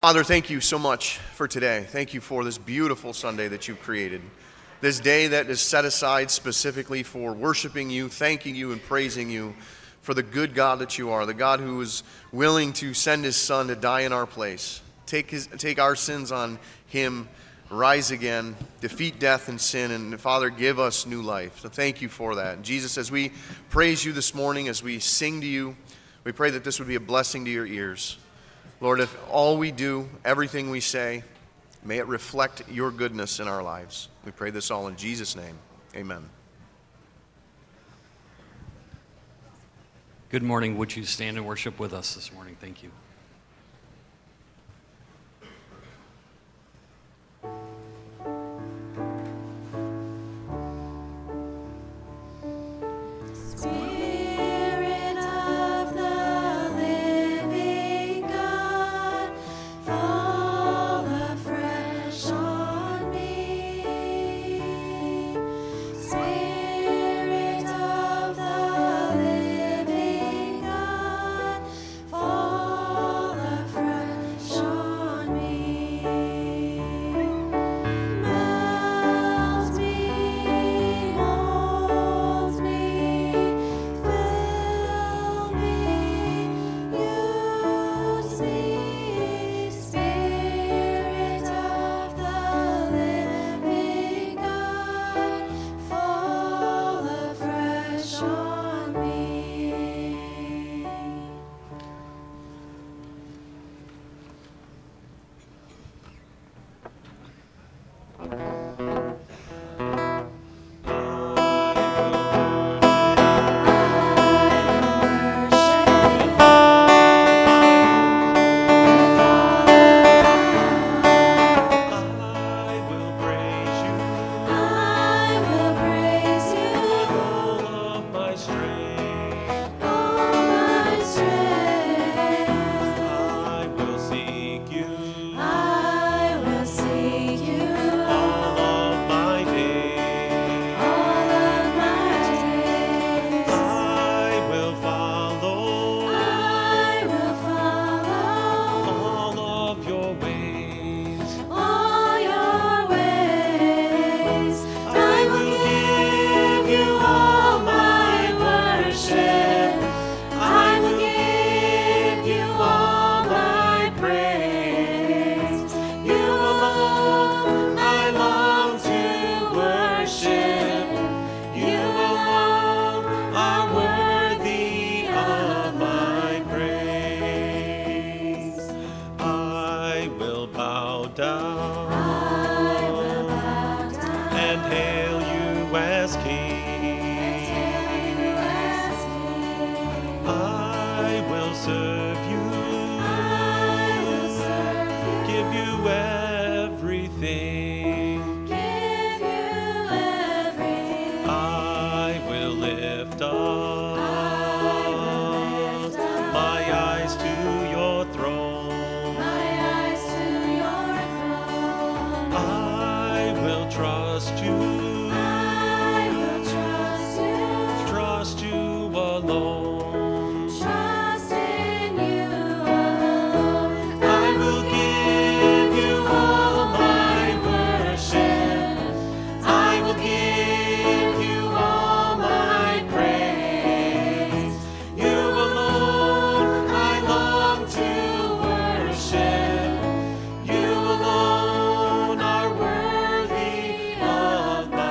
Father, thank you so much for today. Thank you for this beautiful Sunday that you've created. This day that is set aside specifically for worshiping you, thanking you, and praising you for the good God that you are, the God who is willing to send his Son to die in our place, take our sins on him, rise again, defeat death and sin, and Father, give us new life. So thank you for that. And Jesus, as we praise you this morning, as we sing to you, we pray that this would be a blessing to your ears. Lord, if all we do, everything we say, may it reflect your goodness in our lives. We pray this all in Jesus' name. Amen. Good morning. Would you stand and worship with us this morning? Thank you. You alone are worthy of my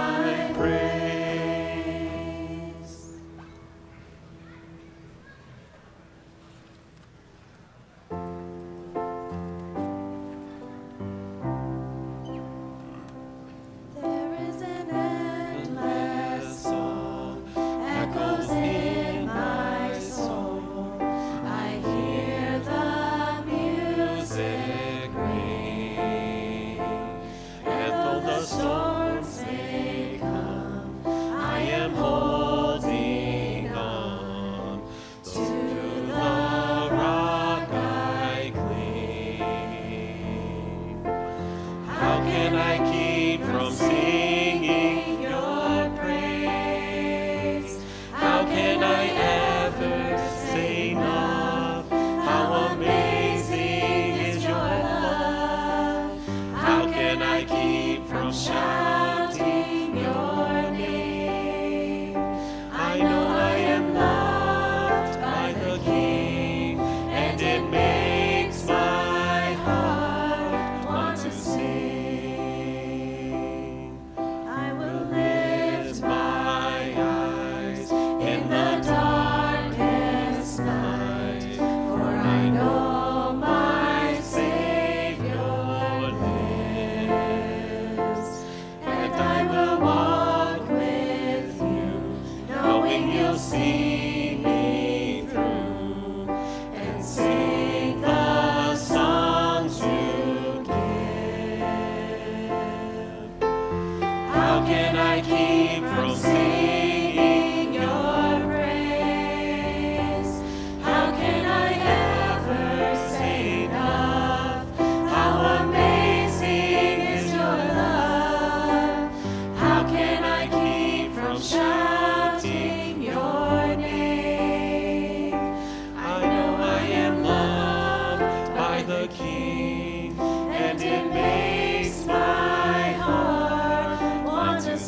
King, and it makes my heart want to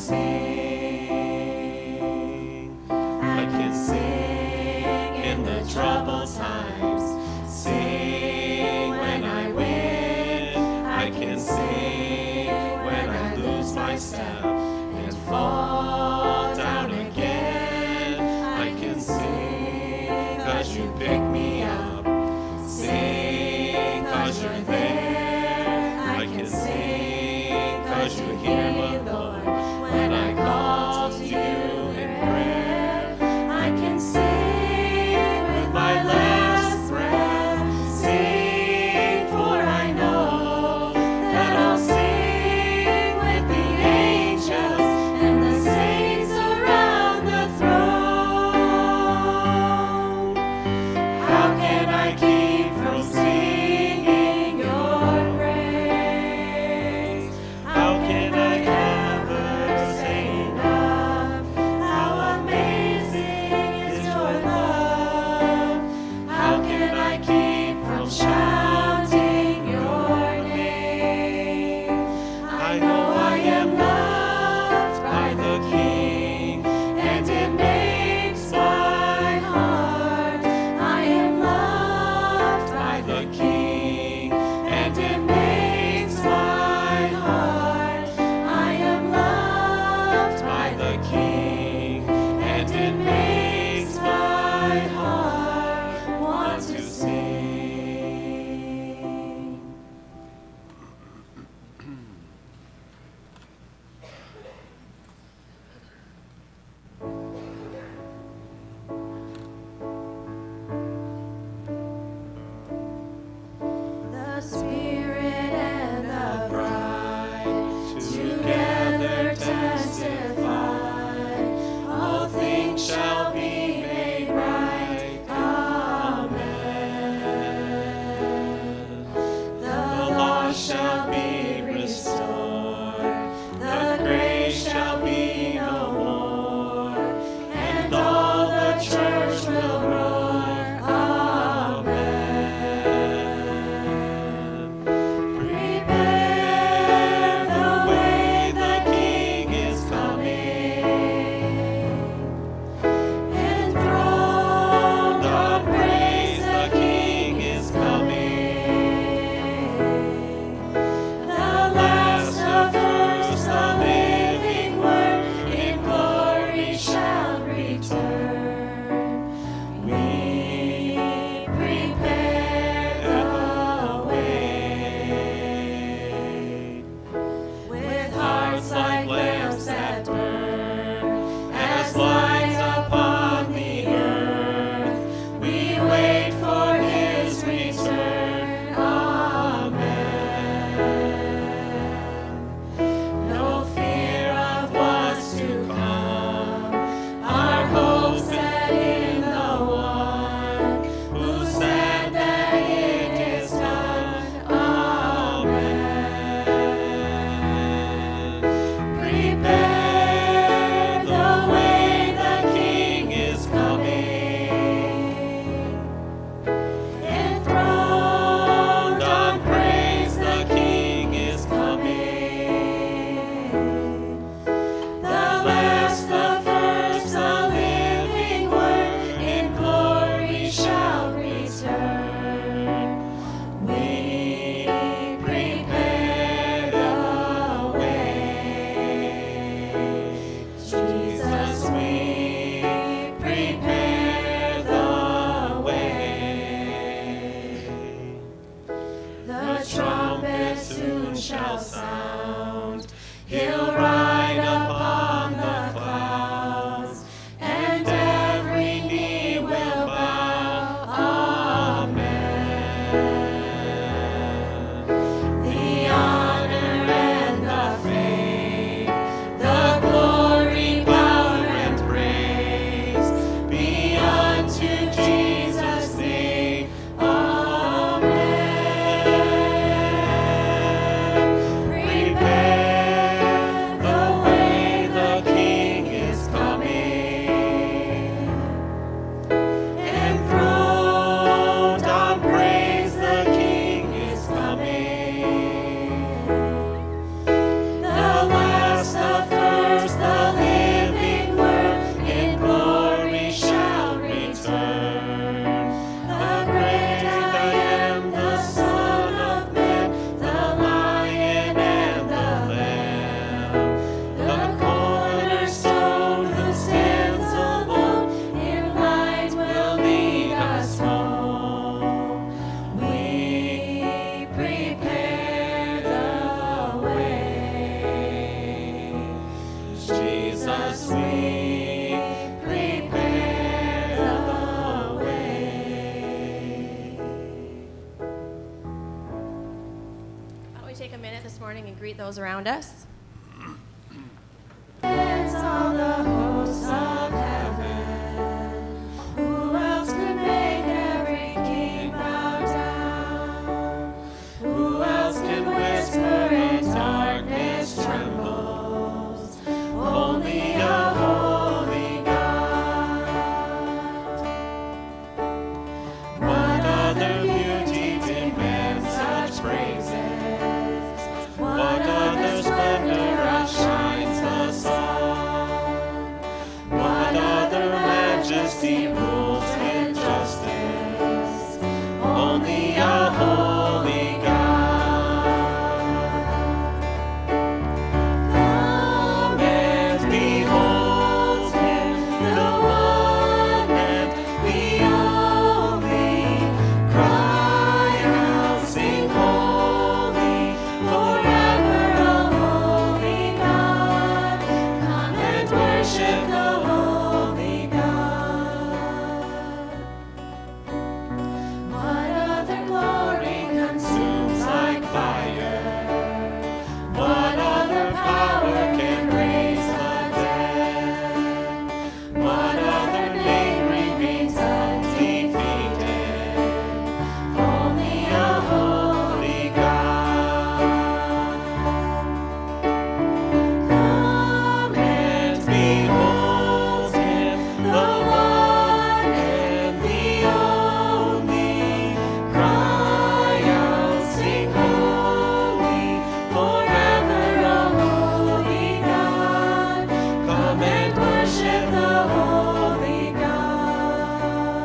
sing. I can sing in the troubled times, sing when I win. I can sing when I lose my step and fall down again. I can sing 'cause you pick me up, sing 'cause you're there. I can sing 'cause you hear me, Lord, when I call to you in prayer. I can sing with my last breath, sing for I know that I'll sing with the angels and the saints around the throne. How can I keep from singing your praise? How can I ever say enough? How amazing is your love? How can I keep from shouting your name? I know I am loved by the King, and it makes my heart. I am loved by the King, and it makes my heart. I am loved by the King, and it makes my heart want to sing. The Spirit and the bride together testify, all things shall be made right. Amen. The lost shall be restored, the grave shall be no more, and all the church will roar. Amen. Prepare the way, the King is coming. Enthroned on praise, the King is coming. The last, the first, the living Word in glory shall return. We prepare the way, with hearts like lamps that burn, as lights upon the earth. We wait for His return. Amen. No fear of what's to come, our hope set in the One who said that it is done. Amen. Prepare the way, the King is coming. Enthroned on praise, the King is coming. The last, the first, the living Word in glory shall return. We prepare the way. Jesus, we prepare the way. The trumpet soon shall sound. He'll ride upon the clouds, and every knee will bow. Amen. The honor and the fame, the glory, power, and praise be unto Jesus' name. Amen. Prepare we take a minute this morning and greet those around us? There's all the hosts of heaven. Who else could make every king bow down? Who else can whisper and darkness trembles? Only a holy God. What other beauty demands such praises? What other splendor outshines the sun? What other majesty rules in justice? Only a holy God. Come and behold him, the one and the only. Cry out, sing holy, forever a holy God. Come and worship the holy God. What other glory consumes like fire? What other power can raise the dead? What other name remains undefeated? Only a holy God. Come and behold him, the one and the only. Cry out, sing holy, forever a holy God. Come and worship the holy God.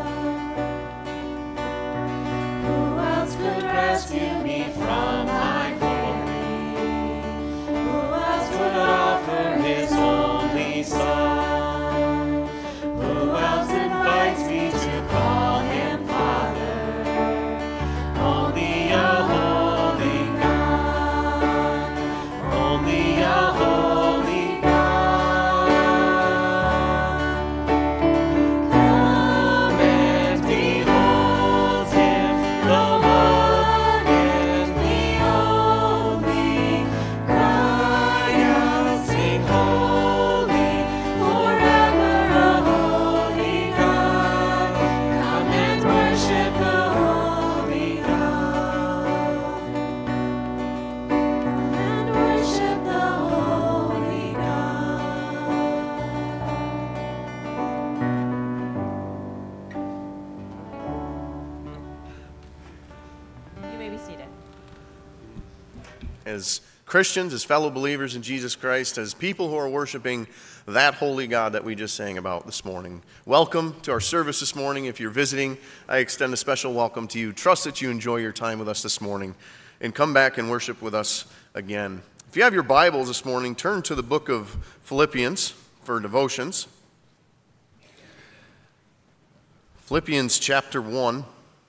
Who else could rescue me from my glory? Who else would offer his only Son? Who else invites me to call him Father? Only a holy God. Only a holy God. Come and behold him, the one and the only. Cry out, sing holy, forever a holy God. Come and worship the holy God. Come and worship the holy God. You may be seated. As Christians, as fellow believers in Jesus Christ, as people who are worshiping that holy God that we just sang about this morning, welcome to our service this morning. If you're visiting, I extend a special welcome to you. Trust that you enjoy your time with us this morning and come back and worship with us again. If you have your Bibles this morning, turn to the book of Philippians for devotions. Philippians chapter 1.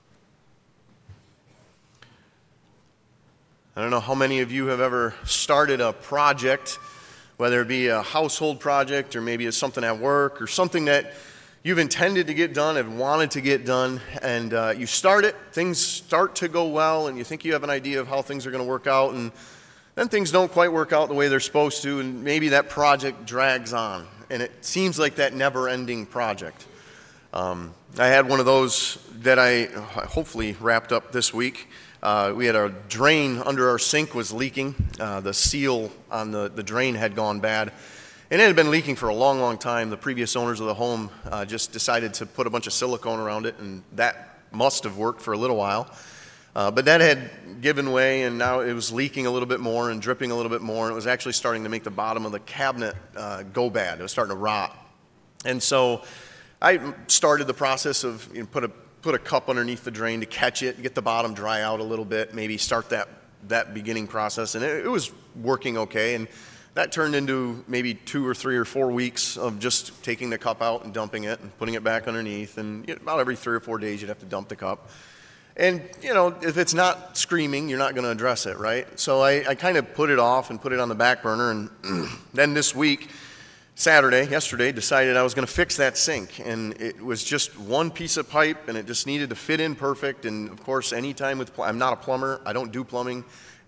I don't know how many of you have ever started a project, whether it be a household project or maybe it's something at work or something that you've intended to get done and wanted to get done, and you start it, things start to go well, and you think you have an idea of how things are going to work out, and then things don't quite work out the way they're supposed to, and maybe that project drags on, and it seems like that never-ending project. I had one of those that I hopefully wrapped up this week. We had a drain under our sink was leaking. The seal on the drain had gone bad. And it had been leaking for a long, long time. The previous owners of the home just decided to put a bunch of silicone around it, and that must have worked for a little while. But that had given way, and now it was leaking a little bit more and dripping a little bit more, and it was actually starting to make the bottom of the cabinet go bad. It was starting to rot. And so I started the process of put a cup underneath the drain to catch it, get the bottom dry out a little bit, maybe start that beginning process. And it was working okay. And that turned into maybe 2 or 3 or 4 weeks of just taking the cup out and dumping it and putting it back underneath. And about every 3 or 4 days, you'd have to dump the cup. And, if it's not screaming, you're not going to address it, right? So I kind of put it off and put it on the back burner. And then this week, yesterday, decided I was going to fix that sink. And it was just one piece of pipe, and it just needed to fit in perfect. And, of course, anytime I'm not a plumber. I don't do plumbing.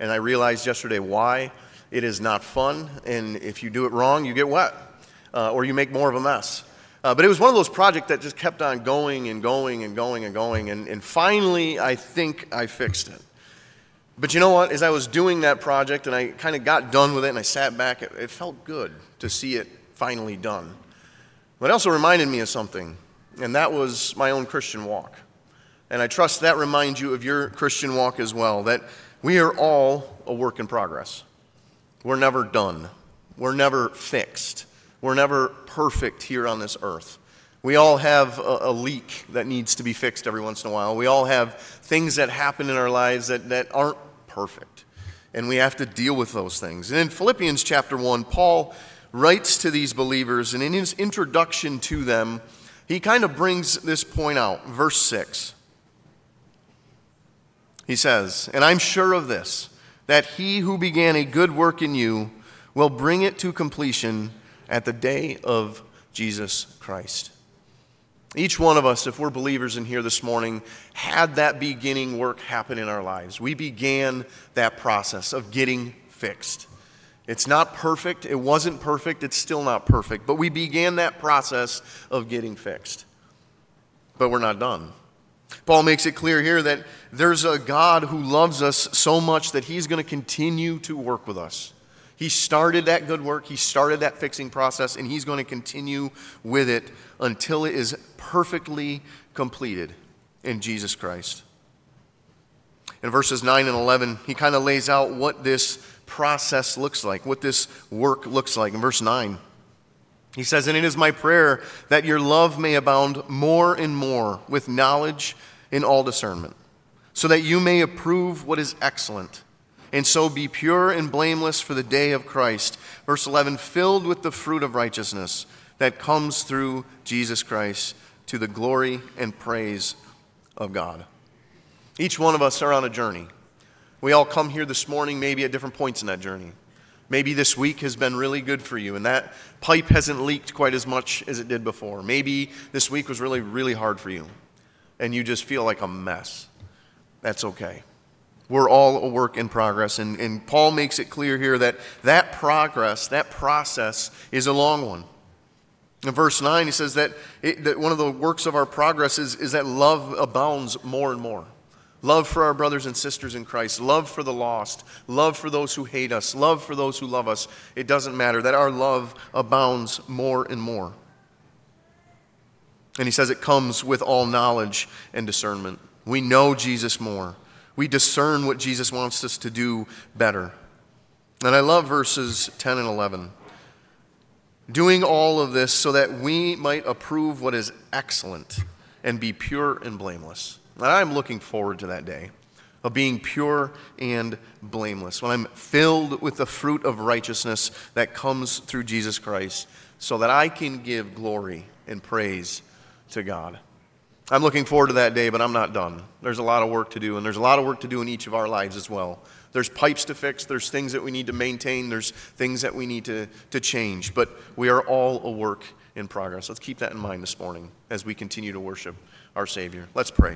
And I realized yesterday why. It is not fun, and if you do it wrong, you get wet, or you make more of a mess. But it was one of those projects that just kept on going and going and going and going, and finally I think I fixed it. But you know what? As I was doing that project and I kind of got done with it and I sat back, it felt good to see it finally done. But it also reminded me of something, and that was my own Christian walk. And I trust that reminds you of your Christian walk as well, that we are all a work in progress. We're never done. We're never fixed. We're never perfect here on this earth. We all have a leak that needs to be fixed every once in a while. We all have things that happen in our lives that aren't perfect. And we have to deal with those things. And in Philippians chapter 1, Paul writes to these believers, and in his introduction to them, he kind of brings this point out. Verse 6. He says, "And I'm sure of this, that he who began a good work in you will bring it to completion at the day of Jesus Christ." Each one of us, if we're believers in here this morning, had that beginning work happen in our lives. We began that process of getting fixed. It's not perfect. It wasn't perfect. It's still not perfect. But we began that process of getting fixed. But we're not done. Paul makes it clear here that there's a God who loves us so much that he's going to continue to work with us. He started that good work, he started that fixing process, and he's going to continue with it until it is perfectly completed in Jesus Christ. In verses 9 and 11, he kind of lays out what this process looks like, what this work looks like. In verse 9, he says, "And it is my prayer that your love may abound more and more with knowledge in all discernment, so that you may approve what is excellent, and so be pure and blameless for the day of Christ." Verse 11, "Filled with the fruit of righteousness that comes through Jesus Christ, to the glory and praise of God." Each one of us are on a journey. We all come here this morning maybe at different points in that journey. Maybe this week has been really good for you, and that pipe hasn't leaked quite as much as it did before. Maybe this week was really, really hard for you, and you just feel like a mess. That's okay. We're all a work in progress, and Paul makes it clear here that progress, that process is a long one. In verse 9, he says that one of the works of our progress is that love abounds more and more. Love for our brothers and sisters in Christ, love for the lost, love for those who hate us, love for those who love us. It doesn't matter, that our love abounds more and more. And he says it comes with all knowledge and discernment. We know Jesus more. We discern what Jesus wants us to do better. And I love verses 10 and 11. "Doing all of this so that we might approve what is excellent and be pure and blameless." And I'm looking forward to that day of being pure and blameless, when I'm filled with the fruit of righteousness that comes through Jesus Christ, so that I can give glory and praise to God. I'm looking forward to that day, but I'm not done. There's a lot of work to do, and there's a lot of work to do in each of our lives as well. There's pipes to fix, there's things that we need to maintain, there's things that we need to change, but we are all a work in progress. Let's keep that in mind this morning as we continue to worship our Savior. Let's pray.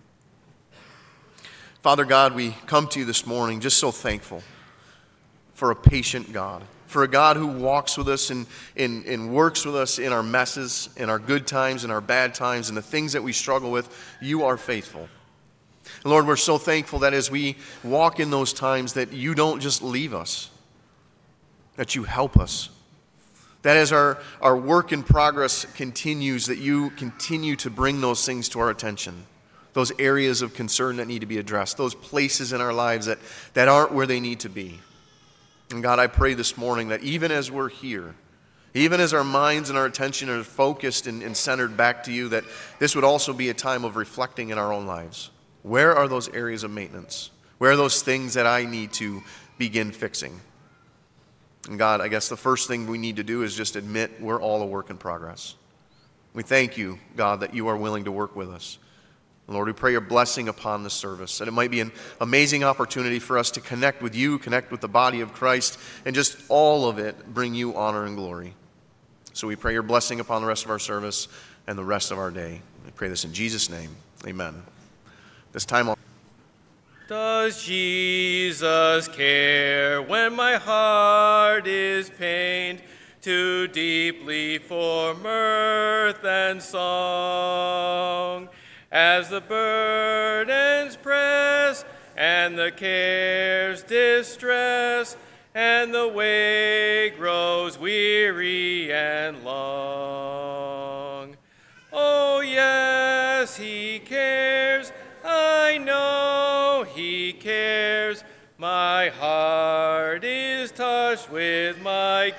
Father God, we come to you this morning just so thankful for a patient God, for a God who walks with us and works with us in our messes, in our good times, in our bad times, and the things that we struggle with. You are faithful. And Lord, we're so thankful that as we walk in those times that you don't just leave us, that you help us. That as our work in progress continues, that you continue to bring those things to our attention. Those areas of concern that need to be addressed, those places in our lives that aren't where they need to be. And God, I pray this morning that even as we're here, even as our minds and our attention are focused and centered back to you, that this would also be a time of reflecting in our own lives. Where are those areas of maintenance? Where are those things that I need to begin fixing? And God, I guess the first thing we need to do is just admit we're all a work in progress. We thank you, God, that you are willing to work with us. Lord, we pray your blessing upon this service, and it might be an amazing opportunity for us to connect with you, connect with the body of Christ, and just all of it bring you honor and glory. So we pray your blessing upon the rest of our service and the rest of our day. We pray this in Jesus' name. Amen. This time Does Jesus care when my heart is pained too deeply for mirth and song? As the burdens press and the cares distress, and the way grows weary and long. Oh yes, he cares, I know he cares. My heart is touched with my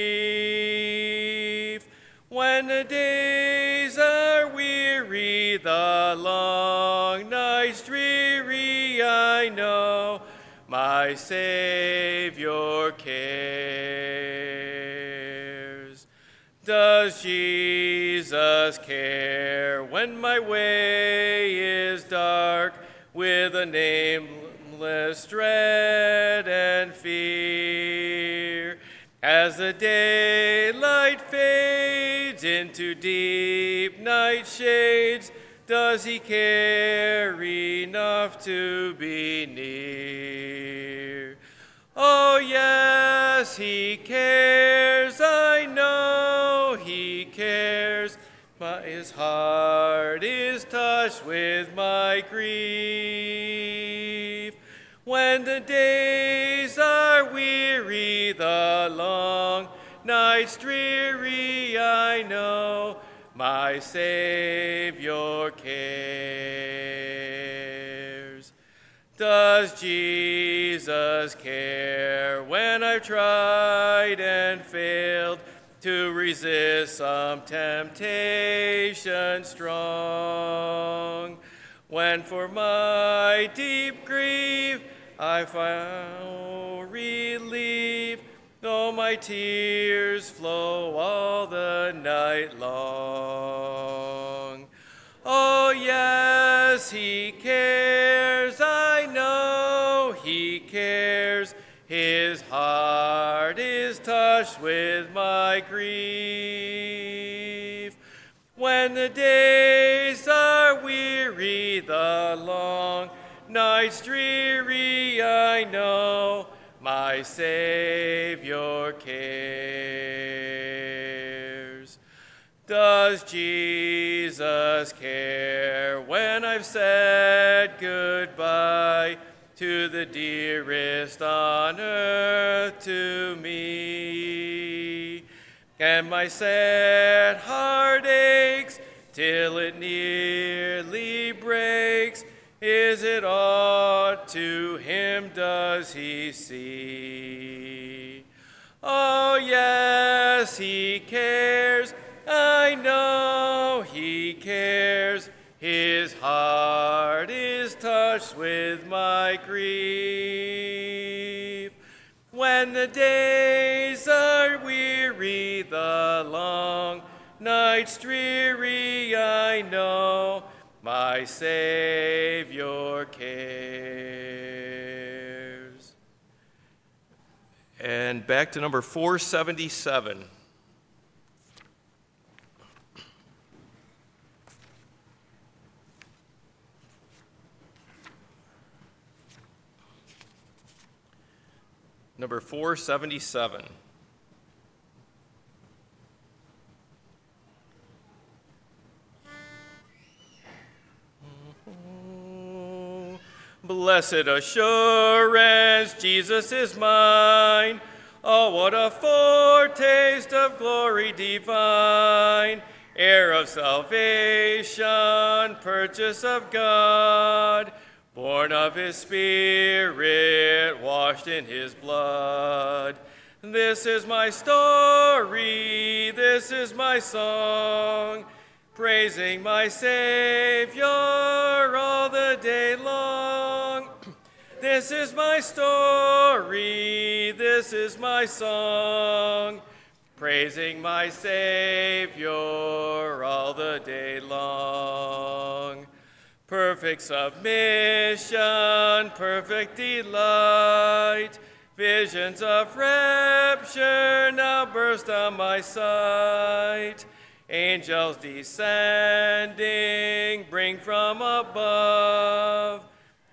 grief. When the days are weary, the long nights dreary, I know my Savior cares. Does Jesus care when my way is dark with a nameless dread and fear? As the daylight fades into deep night shades, does he care enough to be near? Oh yes, he cares, I know he cares. His heart is touched with my grief. When the days are weary, the long nights dreary, I know my Savior cares. Does Jesus care when I've tried and failed to resist some temptation strong? When for my deep grief I found relief, though my tears flow all the night long. Oh yes, he cares, I know he cares. His heart is touched with my grief. When the days are weary, the long nights dreary, I know my Savior cares. Does Jesus care when I've said goodbye to the dearest on earth to me? And my sad heart aches till it nearly breaks. Is it aught to him does he see? Oh yes, he cares, I know he cares. His heart is touched with my grief. When the days are weary, the long nights dreary, I know my Savior cares. And back to number 477. Number 477. Blessed assurance, Jesus is mine. Oh, what a foretaste of glory divine. Heir of salvation, purchase of God. Born of his Spirit, washed in his blood. This is my story, this is my song, praising my Savior all the day long. This is my story, this is my song, praising my Savior all the day long. Perfect submission, perfect delight, visions of rapture now burst on my sight. Angels descending bring from above,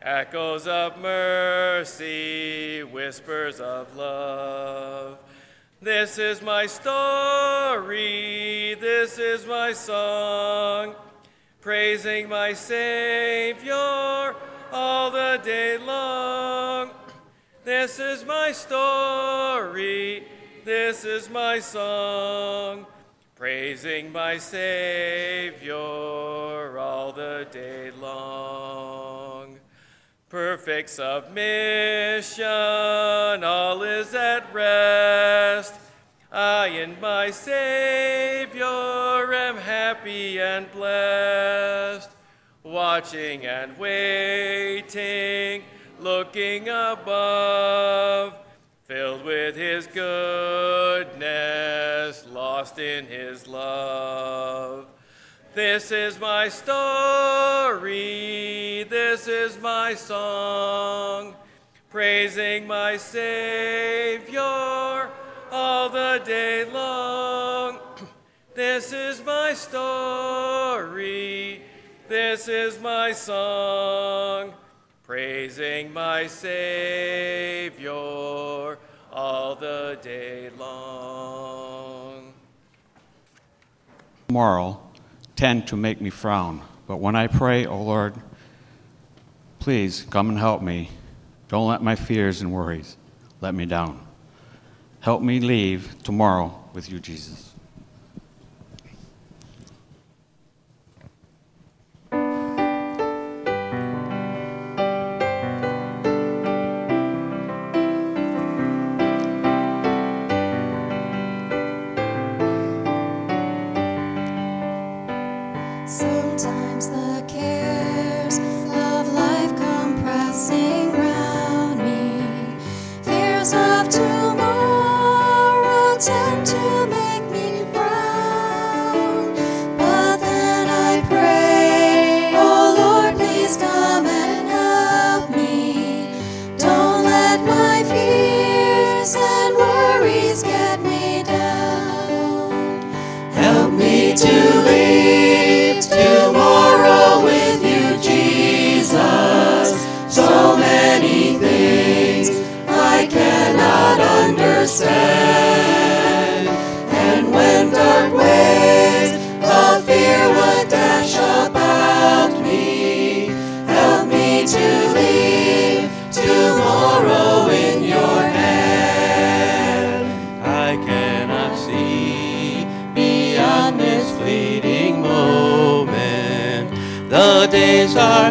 Echoes of mercy, whispers of love. This is my story, this is my song, praising my Savior all the day long. This is my story, this is my song, praising my Savior all the day long. Perfect submission, all is at rest. I in my Savior am happy and blessed, watching and waiting, looking above, filled with his goodness, lost in his love. This is my story, this is my song, praising my Savior all the day long. This is my story, this is my song, praising my Savior all the day long. Tomorrow tend to make me frown, but when I pray, oh Lord, please come and help me. Don't let my fears and worries let me down. Help me leave tomorrow with you, Jesus. Sometimes the cares of life come pressing round me. Fears of tomorrow tend to make me frown. But then I pray, oh Lord, please come and help me. Don't let my fears and worries get me down. Help me to leave tomorrow with you, Jesus. So many things I cannot understand. And when dark waves of fear would dash about me, help me to leave tomorrow in your hand. I cannot see beyond this fleeting moment. The days are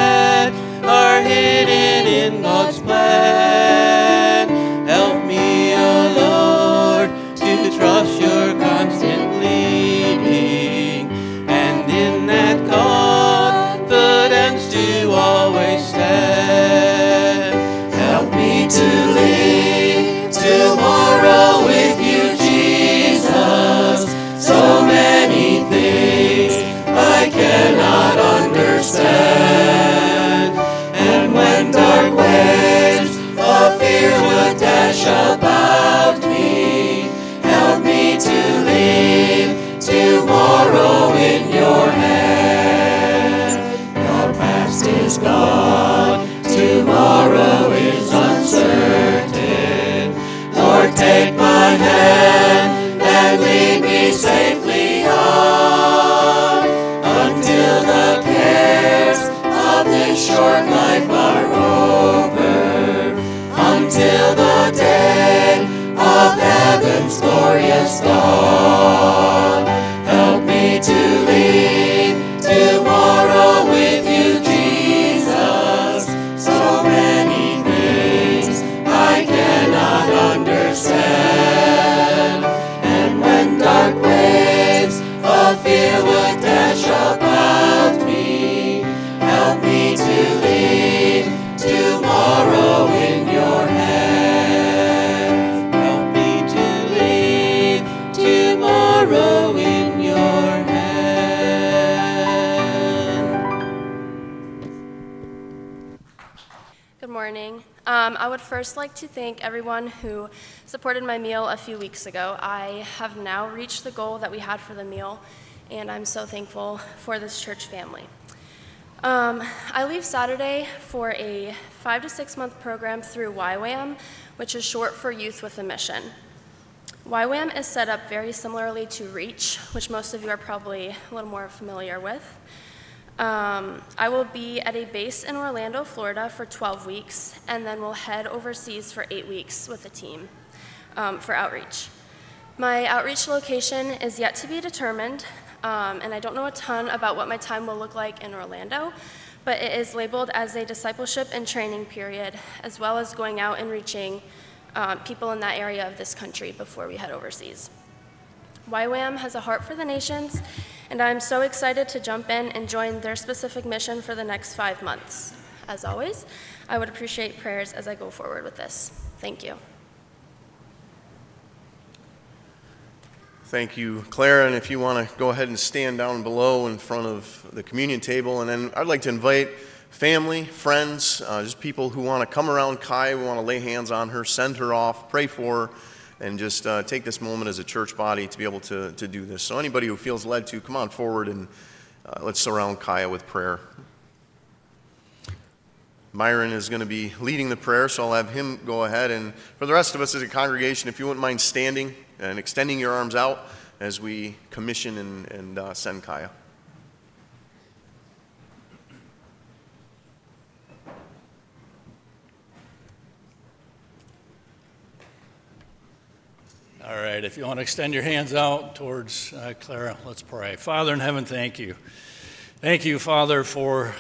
hidden in God's plan. Help me, O Lord, to trust your constant leading, and in that confidence to always stand. Help me to leave tomorrow with you, Jesus. So many things I cannot understand. And when dark waves of fear would dash about me, help me to leave tomorrow in your hand. The past is gone, tomorrow is uncertain. Lord, take my hand and lead me safely on until the cares of this short life are over, until the day of heaven's glorious dawn. Help me to leave tomorrow with you, Jesus. So many things I cannot understand. And when dark waves of fear would dash about me, help me to leave tomorrow in your hand. Help me to leave tomorrow in your hand. Good morning. I would first like to thank everyone who supported my meal a few weeks ago. I have now reached the goal that we had for the meal, and I'm so thankful for this church family. I leave Saturday for a 5 to 6 month program through YWAM, which is short for Youth with a Mission. YWAM is set up very similarly to REACH, which most of you are probably a little more familiar with. I will be at a base in Orlando, Florida for 12 weeks, and then we'll head overseas for 8 weeks with a team for outreach. My outreach location is yet to be determined, and I don't know a ton about what my time will look like in Orlando, but it is labeled as a discipleship and training period, as well as going out and reaching people in that area of this country before we head overseas. YWAM has a heart for the nations, and I'm so excited to jump in and join their specific mission for the next 5 months. As always, I would appreciate prayers as I go forward with this. Thank you. Thank you, Clara. And if you want to go ahead and stand down below in front of the communion table. And then I'd like to invite family, friends, just people who want to come around Kai. We want to lay hands on her, send her off, pray for her, and just take this moment as a church body to be able to do this. So anybody who feels led to, come on forward and let's surround Kaya with prayer. Myron is going to be leading the prayer, so I'll have him go ahead. And for the rest of us as a congregation, if you wouldn't mind standing and extending your arms out as we commission and send Kaya. All right, if you want to extend your hands out towards Clara, let's pray. Father in heaven, thank you. Thank you, Father, for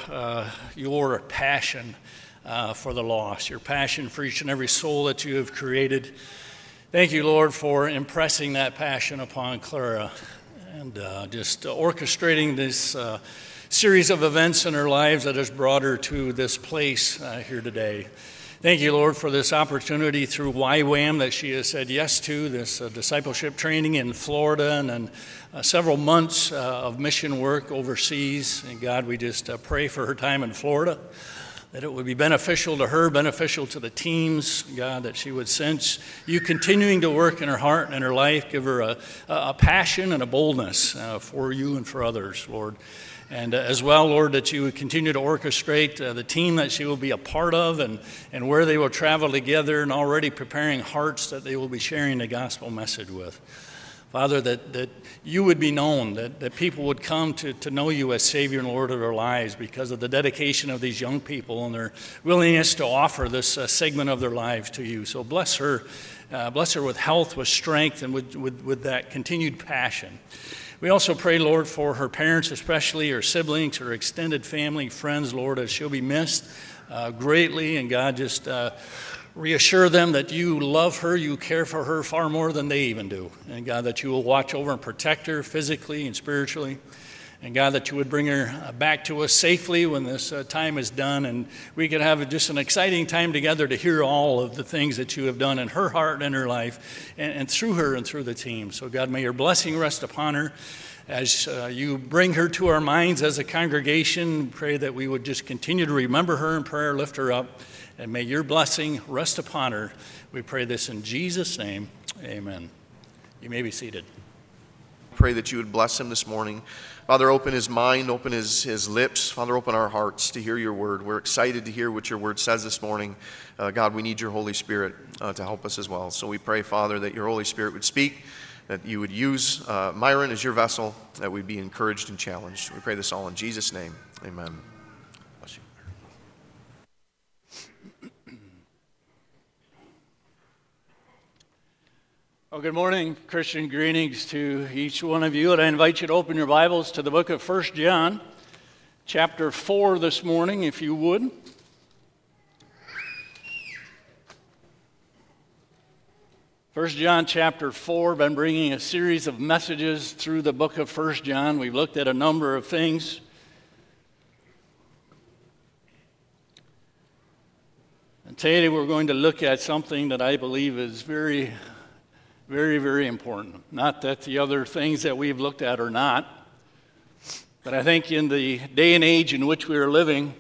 your passion for the lost, your passion for each and every soul that you have created. Thank you, Lord, for impressing that passion upon Clara and just orchestrating this series of events in her lives that has brought her to this place here today. Thank you, Lord, for this opportunity through YWAM that she has said yes to, this discipleship training in Florida, and then several months of mission work overseas. And God, we just pray for her time in Florida, that it would be beneficial to her, beneficial to the teams, God, that she would sense you continuing to work in her heart and in her life, give her a passion and a boldness for you and for others, Lord. And as well, Lord, that you would continue to orchestrate the team that she will be a part of and where they will travel together, and already preparing hearts that they will be sharing the gospel message with. Father, that you would be known, that people would come to know you as Savior and Lord of their lives because of the dedication of these young people and their willingness to offer this segment of their lives to you. So bless her with health, with strength, and with that continued passion. We also pray, Lord, for her parents, especially her siblings, her extended family, friends, Lord, as she'll be missed greatly. And God, just reassure them that you love her, you care for her far more than they even do. And God, that you will watch over and protect her physically and spiritually. And God, that you would bring her back to us safely when this time is done, and we could have just an exciting time together to hear all of the things that you have done in her heart and her life, and through her and through the team. So God, may your blessing rest upon her as you bring her to our minds as a congregation. Pray that we would just continue to remember her in prayer, lift her up, and may your blessing rest upon her. We pray this in Jesus' name, amen. You may be seated. Pray that you would bless him this morning. Father, open his mind, open his lips. Father, open our hearts to hear your word. We're excited to hear what your word says this morning. God, we need your Holy Spirit to help us as well. So we pray, Father, that your Holy Spirit would speak, that you would use Myron as your vessel, that we'd be encouraged and challenged. We pray this all in Jesus' name. Amen. Bless you. Well, good morning, Christian greetings to each one of you, and I invite you to open your Bibles to the book of 1 John, chapter 4 this morning, if you would. First John chapter 4, been bringing a series of messages through the book of 1 John. We've looked at a number of things. And today we're going to look at something that I believe is very, very important. Not that the other things that we've looked at are not, but I think in the day and age in which we are living,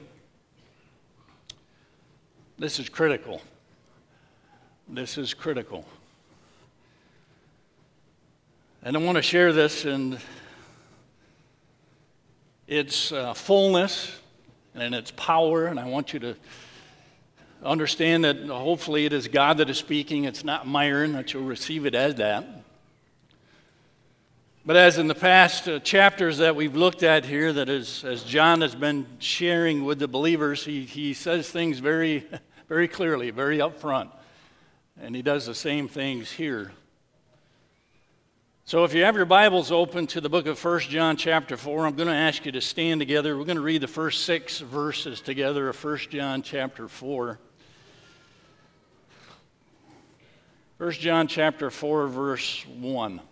this is critical. This is critical. And I want to share this in its fullness and in its power, and I want you to understand that hopefully it is God that is speaking. It's not Myron, that you'll receive it as that. But as in the past chapters that we've looked at here, that is, as John has been sharing with the believers, he says things very, very clearly, very upfront. And he does the same things here. So if you have your Bibles open to the book of 1 John chapter 4, I'm going to ask you to stand together. We're going to read the first 6 verses together of 1 John chapter 4. 1 John chapter 4, verse 1.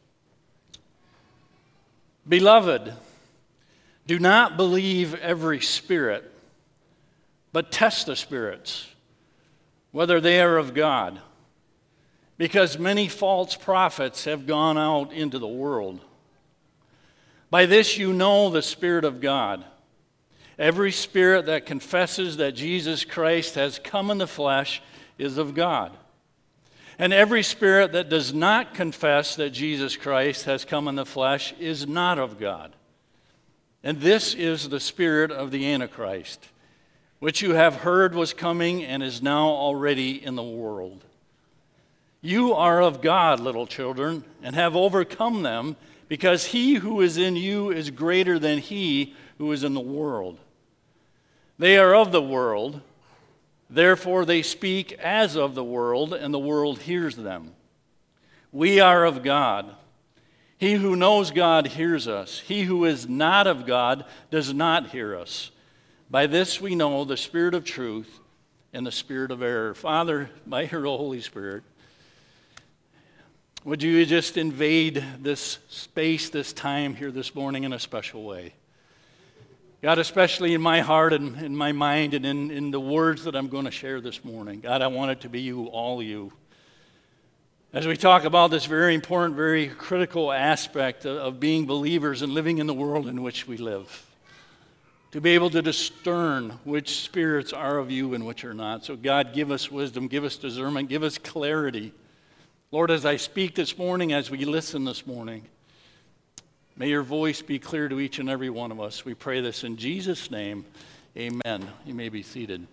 Beloved, do not believe every spirit, but test the spirits, whether they are of God, because many false prophets have gone out into the world. By this you know the Spirit of God. Every spirit that confesses that Jesus Christ has come in the flesh is of God. And every spirit that does not confess that Jesus Christ has come in the flesh is not of God. And this is the spirit of the Antichrist, which you have heard was coming and is now already in the world. You are of God, little children, and have overcome them, because he who is in you is greater than he who is in the world. They are of the world, therefore they speak as of the world, and the world hears them. We are of God. He who knows God hears us. He who is not of God does not hear us. By this we know the spirit of truth and the spirit of error. Father, by your Holy Spirit, would you just invade this space, this time here this morning in a special way? God, especially in my heart and in my mind and in the words that I'm going to share this morning. God, I want it to be you, all you. As we talk about this very important, very critical aspect of being believers and living in the world in which we live, to be able to discern which spirits are of you and which are not. So God, give us wisdom, give us discernment, give us clarity. Lord, as I speak this morning, as we listen this morning, may your voice be clear to each and every one of us. We pray this in Jesus' name. Amen. You may be seated.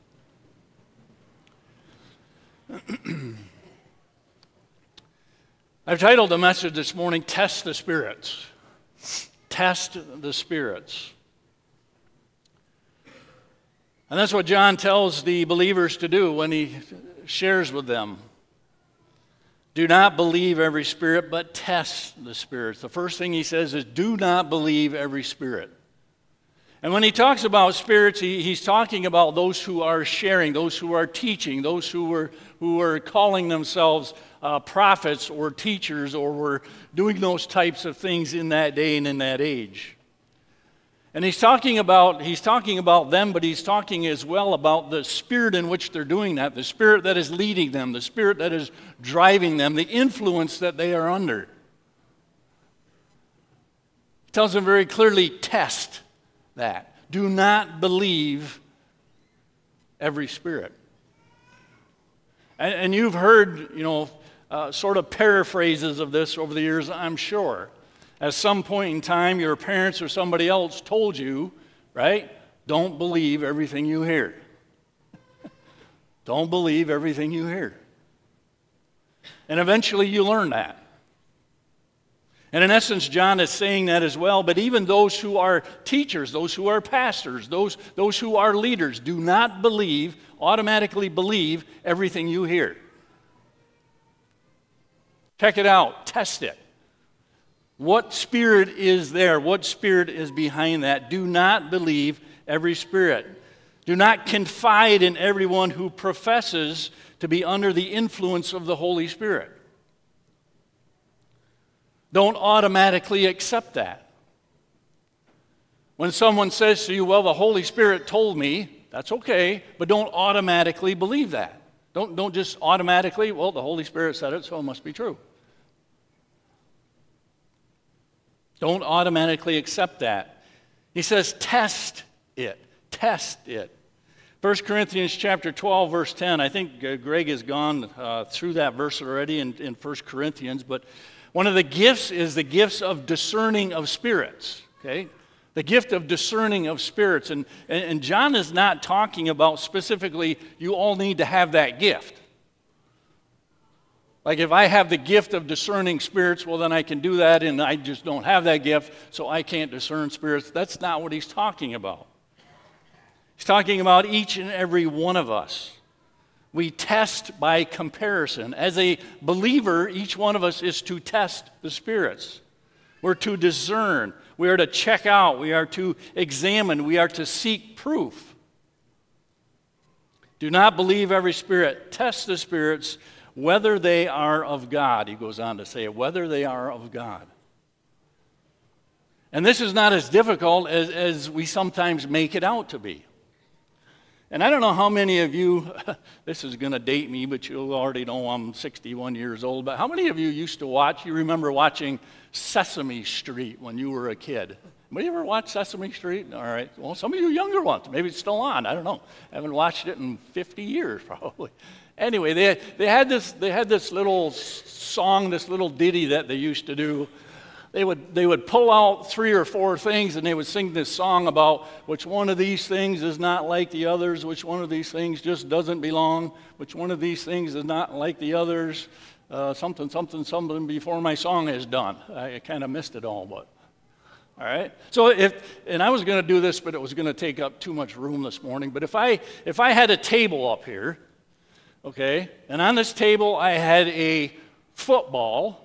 I've titled the message this morning, Test the Spirits. Test the Spirits. And that's what John tells the believers to do when he shares with them. Do not believe every spirit, but test the spirits. The first thing he says is, do not believe every spirit. And when he talks about spirits, he's talking about those who are sharing, those who are teaching, those who are calling themselves prophets or teachers or were doing those types of things in that day and in that age. And he's talking about them, but he's talking as well about the spirit in which they're doing that, the spirit that is leading them, the spirit that is driving them, the influence that they are under. He tells them very clearly, test that. Do not believe every spirit. And you've heard, sort of paraphrases of this over the years, I'm sure. At some point in time, your parents or somebody else told you, right? Don't believe everything you hear. Don't believe everything you hear. And eventually you learn that. And in essence, John is saying that as well, but even those who are teachers, those who are pastors, those who are leaders, do not automatically believe everything you hear. Check it out, test it. What spirit is there? What spirit is behind that? Do not believe every spirit. Do not confide in everyone who professes to be under the influence of the Holy Spirit. Don't automatically accept that. When someone says to you, well, the Holy Spirit told me, that's okay, but don't automatically believe that. Don't just automatically, well, the Holy Spirit said it, so it must be true. Don't automatically accept that. He says, test it. Test it. 1 Corinthians chapter 12, verse 10. I think Greg has gone through that verse already in 1 Corinthians. But one of the gifts is the gifts of discerning of spirits. Okay? The gift of discerning of spirits. And John is not talking about specifically you all need to have that gift. Like if I have the gift of discerning spirits, well then I can do that, and I just don't have that gift, so I can't discern spirits. That's not what he's talking about. He's talking about each and every one of us. We test by comparison. As a believer, each one of us is to test the spirits. We're to discern. We are to check out. We are to examine. We are to seek proof. Do not believe every spirit. Test the spirits, whether they are of God. He goes on to say, whether they are of God. And this is not as difficult as we sometimes make it out to be. And I don't know how many of you, this is going to date me, but you already know I'm 61 years old, but how many of you used to watch, you remember watching Sesame Street when you were a kid? Anybody ever watch Sesame Street? All right. Well, some of you younger ones, maybe it's still on. I don't know. I haven't watched it in 50 years probably. Anyway, they had this little song, this little ditty that they used to do. They would pull out 3 or 4 things, and they would sing this song about which one of these things is not like the others, which one of these things just doesn't belong, which one of these things is not like the others, something before my song is done. I kind of missed it all, but all right. So and I was going to do this, but it was going to take up too much room this morning. But if I had a table up here, okay, and on this table I had a football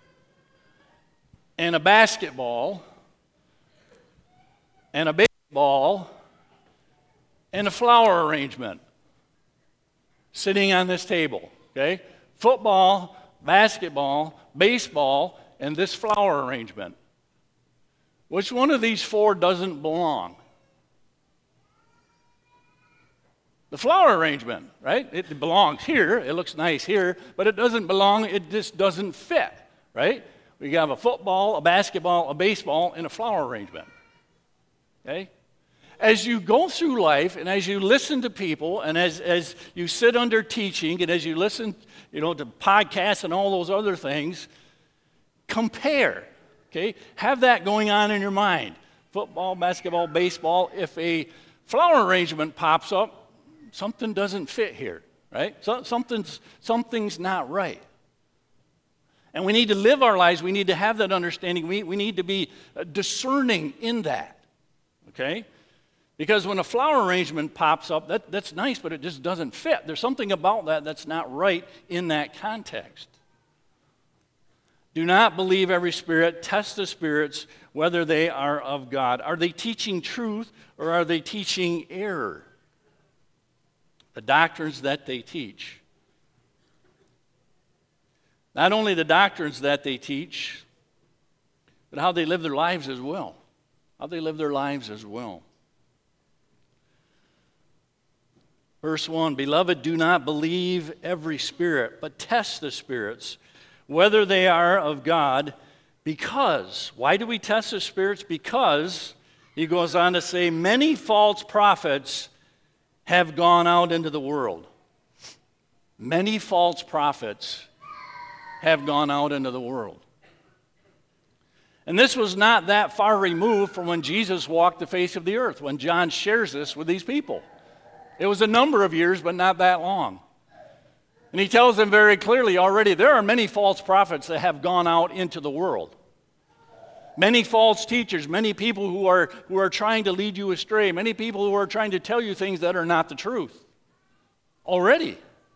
and a basketball and a baseball and a flower arrangement sitting on this table, okay? Football, basketball, baseball, and this flower arrangement. Which one of these 4 doesn't belong? The flower arrangement, right? It belongs here. It looks nice here, but it doesn't belong. It just doesn't fit, right? We have a football, a basketball, a baseball, and a flower arrangement. Okay? As you go through life and as you listen to people and as you sit under teaching and as you listen, to podcasts and all those other things, compare. Okay? Have that going on in your mind. Football, basketball, baseball. If a flower arrangement pops up, something doesn't fit here, right? Something's not right. And we need to live our lives. We need to have that understanding. We need to be discerning in that, okay? Because when a flower arrangement pops up, that's nice, but it just doesn't fit. There's something about that that's not right in that context. Do not believe every spirit. Test the spirits, whether they are of God. Are they teaching truth or are they teaching error? The doctrines that they teach. Not only the doctrines that they teach, but how they live their lives as well. How they live their lives as well. Verse 1, Beloved, do not believe every spirit, but test the spirits, whether they are of God, because. Why do we test the spirits? Because, he goes on to say, many false prophets have gone out into the world. Many false prophets have gone out into the world. And this was not that far removed from when Jesus walked the face of the earth, when John shares this with these people. It was a number of years, but not that long. And he tells them very clearly already, there are many false prophets that have gone out into the world. Many false teachers, many people who are trying to lead you astray, many people who are trying to tell you things that are not the truth. Already.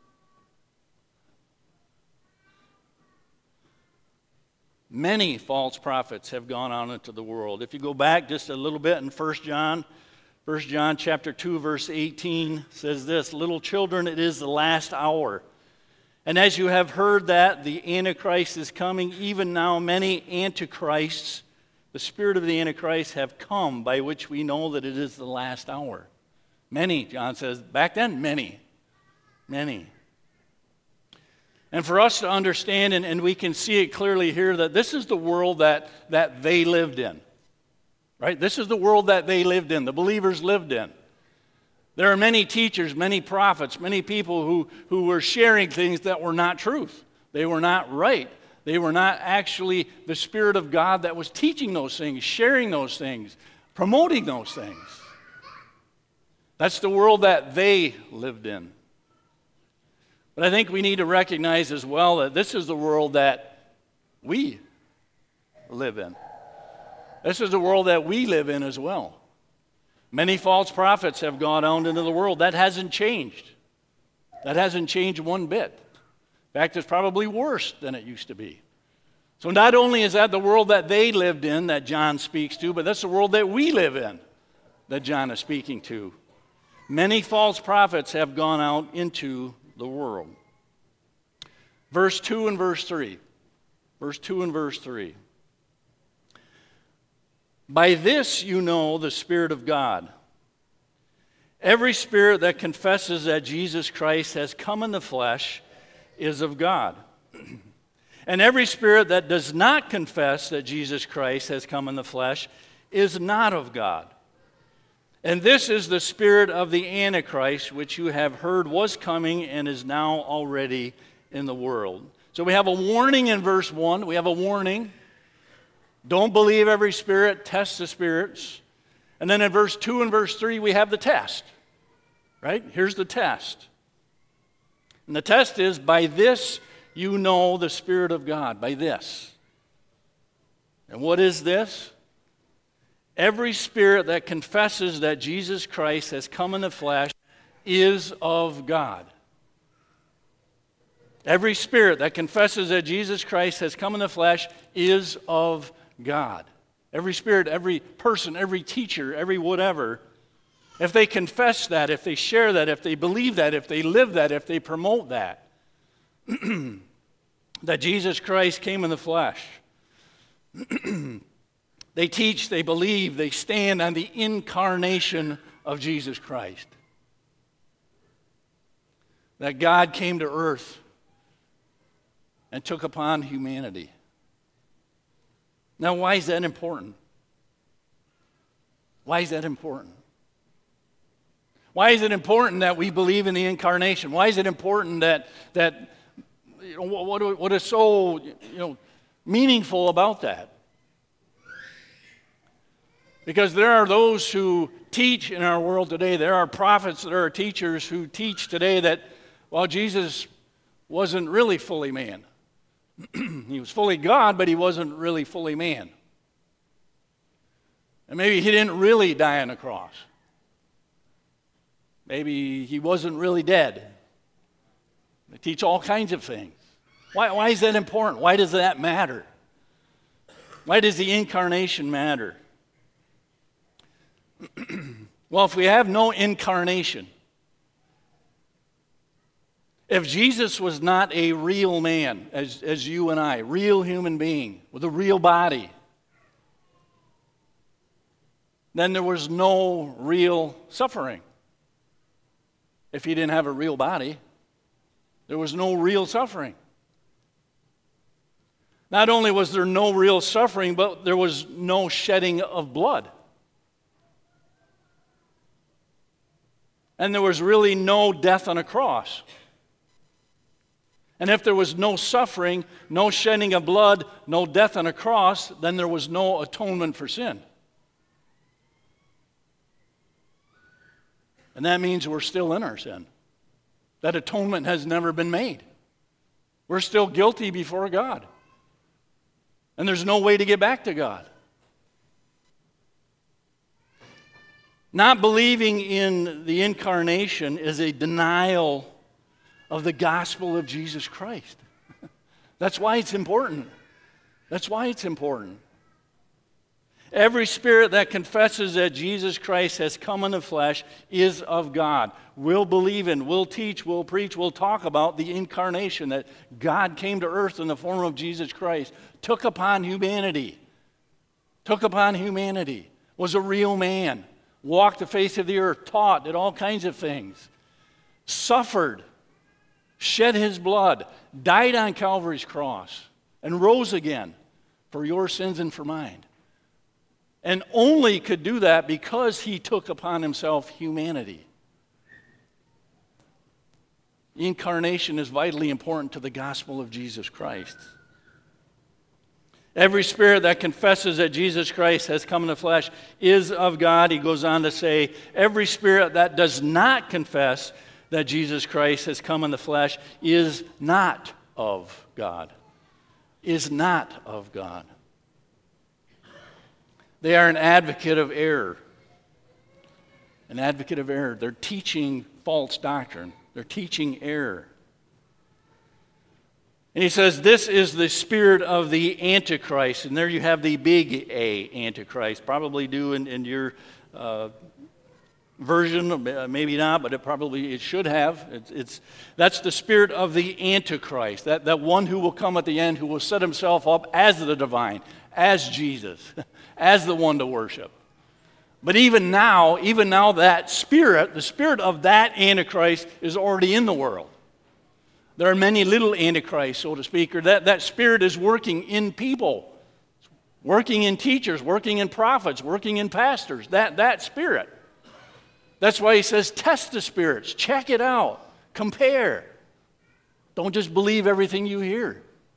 Many false prophets have gone out into the world. If you go back just a little bit in 1 John chapter 2, verse 18 says this, Little children, it is the last hour. And as you have heard that the Antichrist is coming, even now many antichrists, the spirit of the Antichrist, have come, by which we know that it is the last hour. Many, John says, back then, many. And for us to understand, and we can see it clearly here, that this is the world that they lived in. Right? This is the world that they lived in, the believers lived in. There are many teachers, many prophets, many people who were sharing things that were not truth. They were not right. They were not actually the Spirit of God that was teaching those things, sharing those things, promoting those things. That's the world that they lived in. But I think we need to recognize as well that this is the world that we live in. This is the world that we live in as well. Many false prophets have gone out into the world. That hasn't changed. That hasn't changed one bit. In fact, it's probably worse than it used to be. So not only is that the world that they lived in that John speaks to, but that's the world that we live in that John is speaking to. Many false prophets have gone out into the world. Verse 2 and verse 3. Verse 2 and verse 3. By this you know the Spirit of God. Every spirit that confesses that Jesus Christ has come in the flesh is of God. And every spirit that does not confess that Jesus Christ has come in the flesh is not of God. And this is the spirit of the Antichrist, which you have heard was coming and is now already in the world. So we have a warning in verse 1. We have a warning. Don't believe every spirit, test the spirits. And then in verse 2 and verse 3, we have the test. Right? Here's the test. And the test is, by this you know the Spirit of God. By this. And what is this? Every spirit that confesses that Jesus Christ has come in the flesh is of God. Every spirit that confesses that Jesus Christ has come in the flesh is of God. Every spirit, every person, every teacher, every whatever, if they confess that, if they share that, if they believe that, if they live that, if they promote that, that Jesus Christ came in the flesh, they teach, they believe, they stand on the incarnation of Jesus Christ. That God came to earth and took upon humanity. Now, why is that important? Why is that important? Why is it important that we believe in the incarnation? Why is it important that what is so meaningful about that? Because there are those who teach in our world today, there are prophets, there are teachers who teach today that, well, Jesus wasn't really fully man. He was fully God, but he wasn't really fully man. And maybe he didn't really die on the cross. Maybe he wasn't really dead. They teach all kinds of things. Why is that important? Why does that matter? Why does the incarnation matter? Well, if we have no incarnation, if Jesus was not a real man, as you and I, real human being with a real body, then there was no real suffering. If he didn't have a real body, there was no real suffering. Not only was there no real suffering, but there was no shedding of blood. And there was really no death on a cross. And if there was no suffering, no shedding of blood, no death on a cross, then there was no atonement for sin. And that means we're still in our sin. That atonement has never been made. We're still guilty before God. And there's no way to get back to God. Not believing in the incarnation is a denial of the gospel of Jesus Christ. That's why it's important. That's why it's important. Every spirit that confesses that Jesus Christ has come in the flesh is of God. We'll believe in, we'll teach, we'll preach, we'll talk about the incarnation, that God came to earth in the form of Jesus Christ, took upon humanity, was a real man, walked the face of the earth, taught, did all kinds of things, suffered, shed his blood, died on Calvary's cross, and rose again for your sins and for mine. And only could do that because he took upon himself humanity. The incarnation is vitally important to the gospel of Jesus Christ. Every spirit that confesses that Jesus Christ has come in the flesh is of God. He goes on to say, every spirit that does not confess that Jesus Christ has come in the flesh is not of God. Is not of God. They are an advocate of error. An advocate of error. They're teaching false doctrine. They're teaching error. And he says, this is the spirit of the Antichrist. And there you have the big A, Antichrist. Probably do in your version, maybe not, but it should have. That's the spirit of the Antichrist. That one who will come at the end, who will set himself up as the divine, as Jesus, as the one to worship. But even now that spirit, the spirit of that Antichrist is already in the world. There are many little antichrists, so to speak, or that spirit is working in people, working in teachers, working in prophets, working in pastors, that spirit. That's why he says, test the spirits, check it out, compare. Don't just believe everything you hear.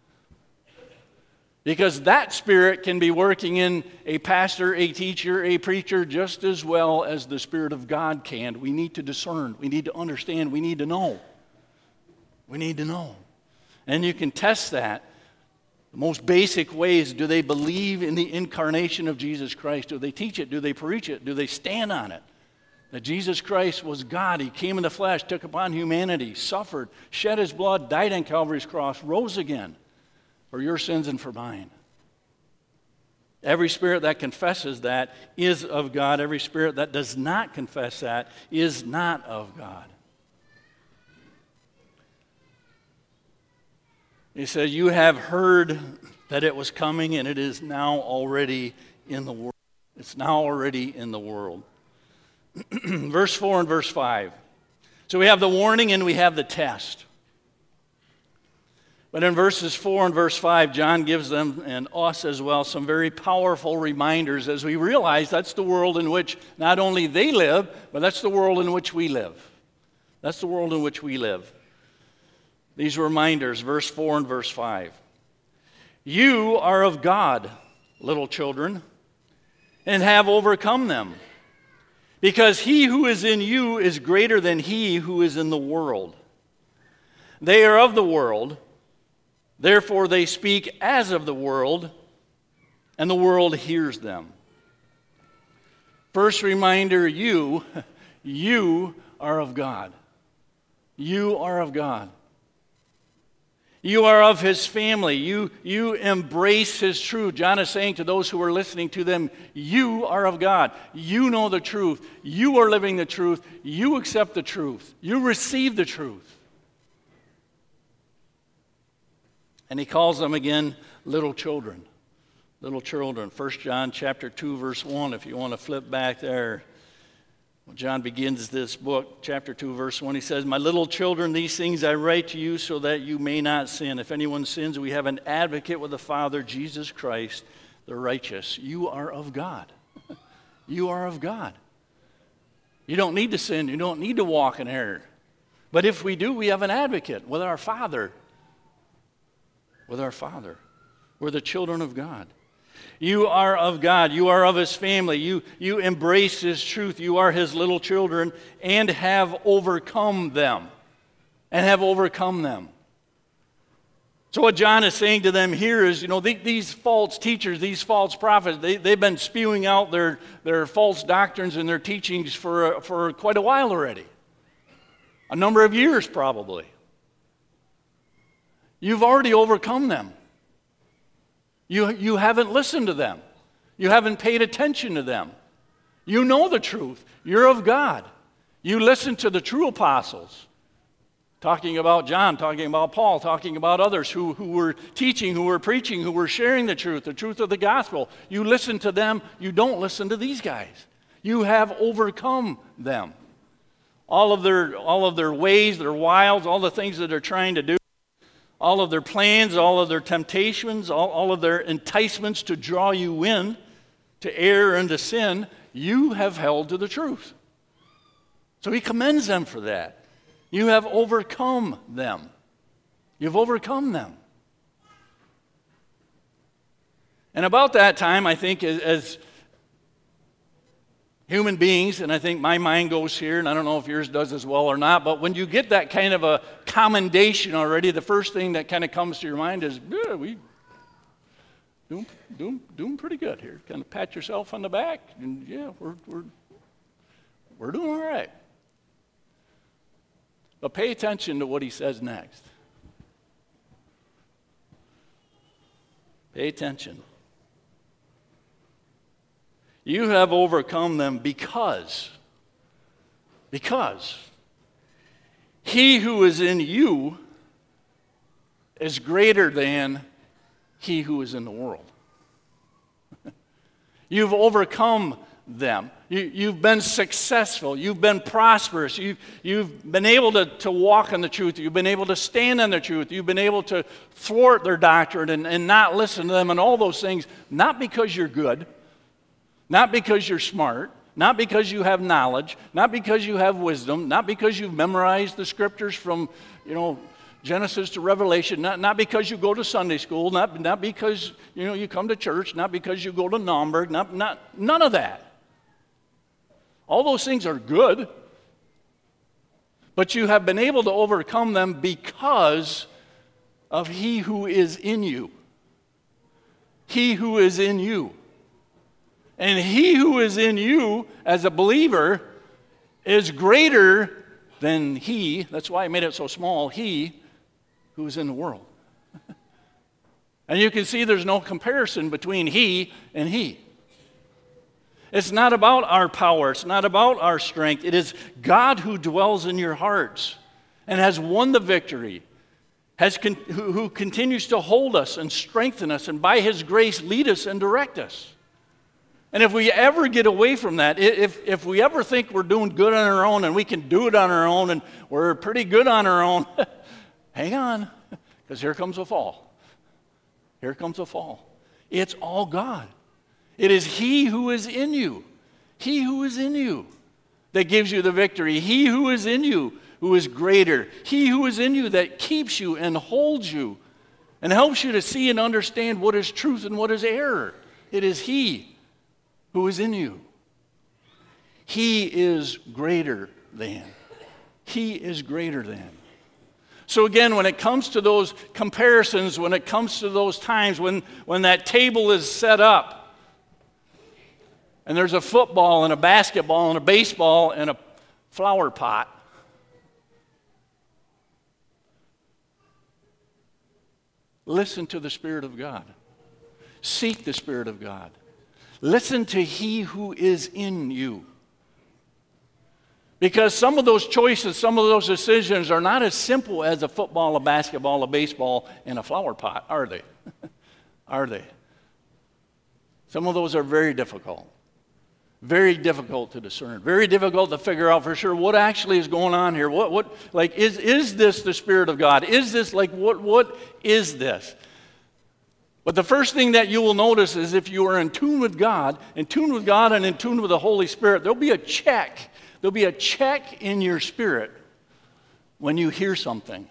Because that spirit can be working in a pastor, a teacher, a preacher just as well as the Spirit of God can. We need to discern, we need to understand, we need to know. We need to know. And you can test that. The most basic ways, do they believe in the incarnation of Jesus Christ? Do they teach it? Do they preach it? Do they stand on it? That Jesus Christ was God. He came in the flesh, took upon humanity, suffered, shed his blood, died on Calvary's cross, rose again for your sins and for mine. Every spirit that confesses that is of God. Every spirit that does not confess that is not of God. He said, you have heard that it was coming, and it is now already in the world. It's now already in the world. Verse 4 and verse 5. So we have the warning and we have the test. But in verses 4 and verse 5, John gives them, and us as well, some very powerful reminders as we realize that's the world in which not only they live, but that's the world in which we live. That's the world in which we live. These reminders, verse 4 and verse 5. You are of God, little children, and have overcome them, because he who is in you is greater than he who is in the world. They are of the world, therefore they speak as of the world, and the world hears them. First reminder, you are of God. You are of God. You are of his family. You embrace his truth. John is saying to those who are listening to them, you are of God. You know the truth. You are living the truth. You accept the truth. You receive the truth. And he calls them again little children. Little children. 1 John chapter 2, verse 1, if you want to flip back there. When John begins this book, chapter 2, verse 1, he says, my little children, these things I write to you so that you may not sin. If anyone sins, we have an advocate with the Father, Jesus Christ, the righteous. You are of God. You are of God. You don't need to sin. You don't need to walk in error. But if we do, we have an advocate with our Father. With our Father. We're the children of God. You are of God. You are of his family. You embrace his truth. You are his little children and have overcome them. And have overcome them. So what John is saying to them here is, these false teachers, these false prophets, they've been spewing out their false doctrines and their teachings for quite a while already. A number of years probably. You've already overcome them. You haven't listened to them. You haven't paid attention to them. You know the truth. You're of God. You listen to the true apostles. Talking about John, talking about Paul, talking about others who were teaching, who were preaching, who were sharing the truth of the gospel. You listen to them. You don't listen to these guys. You have overcome them. All of their ways, their wiles, all the things that they're trying to do. All of their plans, all of their temptations, all of their enticements to draw you in, to err and to sin, you have held to the truth. So he commends them for that. You have overcome them. You've overcome them. And about that time, I think, as human beings, and I think my mind goes here, and I don't know if yours does as well or not, but when you get that kind of a commendation already, the first thing that kind of comes to your mind is, yeah, we doing pretty good here. Kind of pat yourself on the back, and yeah, we're doing all right. But pay attention to what he says next. Pay attention. You have overcome them because he who is in you is greater than he who is in the world. You've overcome them. You've been successful. You've been prosperous. You've been able to walk in the truth. You've been able to stand on the truth. You've been able to thwart their doctrine and not listen to them and all those things, not because you're good, not because you're smart, not because you have knowledge, not because you have wisdom, not because you've memorized the scriptures from, Genesis to Revelation, not because you go to Sunday school, not because, you come to church, not because you go to Naumburg, none of that. All those things are good, but you have been able to overcome them because of he who is in you. He who is in you. And he who is in you as a believer is greater than he, that's why I made it so small, he who is in the world. And you can see there's no comparison between he and he. It's not about our power, it's not about our strength. It is God who dwells in your hearts and has won the victory, who continues to hold us and strengthen us, and by his grace lead us and direct us. And if we ever get away from that, if we ever think we're doing good on our own and we can do it on our own and we're pretty good on our own, hang on, because here comes a fall. Here comes a fall. It's all God. It is he who is in you. He who is in you that gives you the victory. He who is in you who is greater. He who is in you that keeps you and holds you and helps you to see and understand what is truth and what is error. It is he who is in you. He is greater than. He is greater than. So again, when it comes to those comparisons, when it comes to those times when that table is set up, and there's a football and a basketball and a baseball and a flower pot, listen to the Spirit of God. Seek the Spirit of God. Listen to he who is in you. Because some of those choices, some of those decisions are not as simple as a football, a basketball, a baseball, and a flower pot, are they? Are they? Some of those are very difficult. Very difficult to discern. Very difficult to figure out for sure what actually is going on here. Is this the Spirit of God? Is this what is this? But the first thing that you will notice is if you are in tune with God and in tune with the Holy Spirit, there'll be a check. There'll be a check in your spirit when you hear something.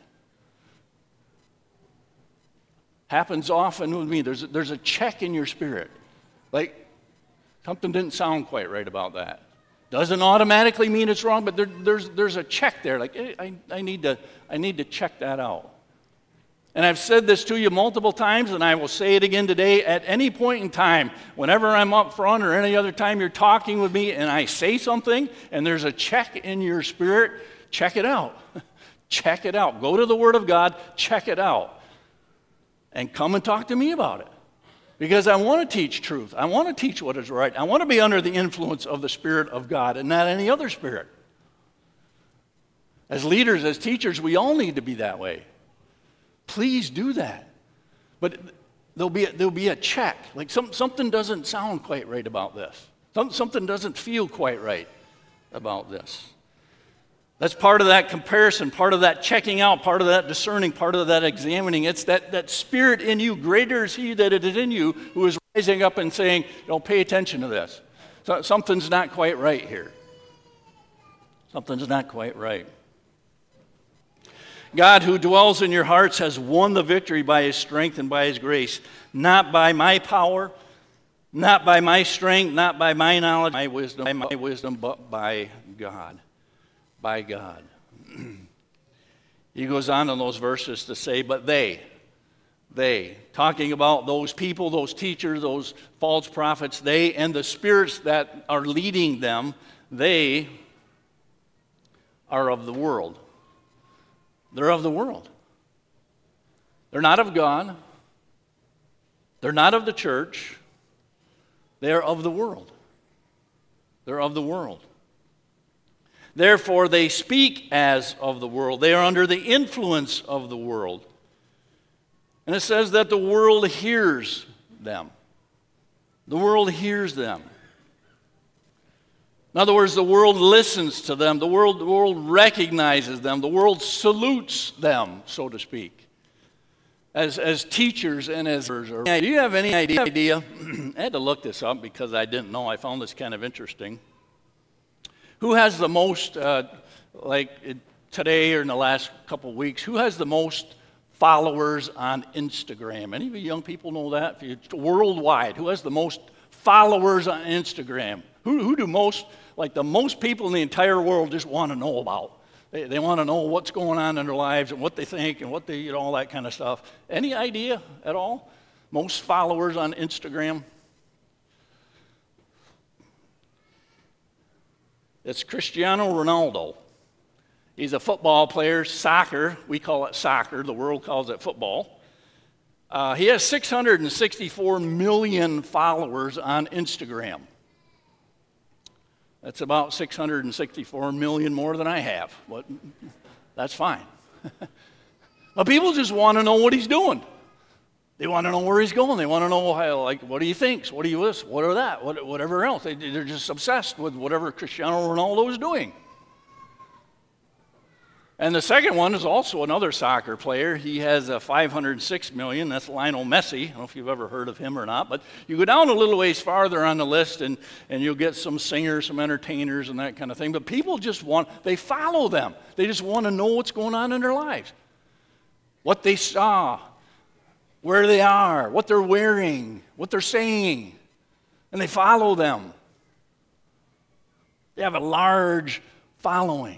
Happens often with me. There's a check in your spirit. Like, something didn't sound quite right about that. Doesn't automatically mean it's wrong, but there's a check there. Like, hey, I need to check that out. And I've said this to you multiple times, and I will say it again today. At any point in time, whenever I'm up front or any other time you're talking with me and I say something and there's a check in your spirit, check it out. Check it out. Go to the Word of God, check it out. And come and talk to me about it. Because I want to teach truth. I want to teach what is right. I want to be under the influence of the Spirit of God and not any other spirit. As leaders, as teachers, we all need to be that way. Please do that. But there'll be a check. Like something doesn't sound quite right about this. Something doesn't feel quite right about this. That's part of that comparison, part of that checking out, part of that discerning, part of that examining. It's that Spirit in you. Greater is he that is in you, who is rising up and saying, pay attention to this. Something's not quite right here. Something's not quite right. God who dwells in your hearts has won the victory by his strength and by his grace, not by my power, not by my strength, not by my knowledge, my wisdom, but by God. By God. He goes on in those verses to say, but they, talking about those people, those teachers, those false prophets, they and the spirits that are leading them, they are of the world. They're of the world. They're not of God. They're not of the church. They're of the world. They're of the world. Therefore, they speak as of the world. They are under the influence of the world. And it says that the world hears them. The world hears them. In other words, the world listens to them. The world recognizes them. The world salutes them, so to speak, as teachers and as... Do you have any idea? I had to look this up because I didn't know. I found this kind of interesting. Who has the most, today or in the last couple of weeks, who has the most followers on Instagram? Any of you young people know that? Worldwide, who has the most followers on Instagram? Who do most, the most people in the entire world just want to know about? They want to know what's going on in their lives and what they think and what they, all that kind of stuff. Any idea at all? Most followers on Instagram? It's Cristiano Ronaldo. He's a football player, soccer. We call it soccer. The world calls it football. He has 664 million followers on Instagram. That's about 664 million more than I have, but that's fine. But people just want to know what he's doing. They want to know where he's going. They want to know how, what he thinks, what he this, what or that, whatever else. They're just obsessed with whatever Cristiano Ronaldo is doing. And the second one is also another soccer player. He has 506 million. That's Lionel Messi. I don't know if you've ever heard of him or not, but you go down a little ways farther on the list and you'll get some singers, some entertainers and that kind of thing. But people they follow them. They just want to know what's going on in their lives. What they saw, where they are, what they're wearing, what they're saying, and they follow them. They have a large following.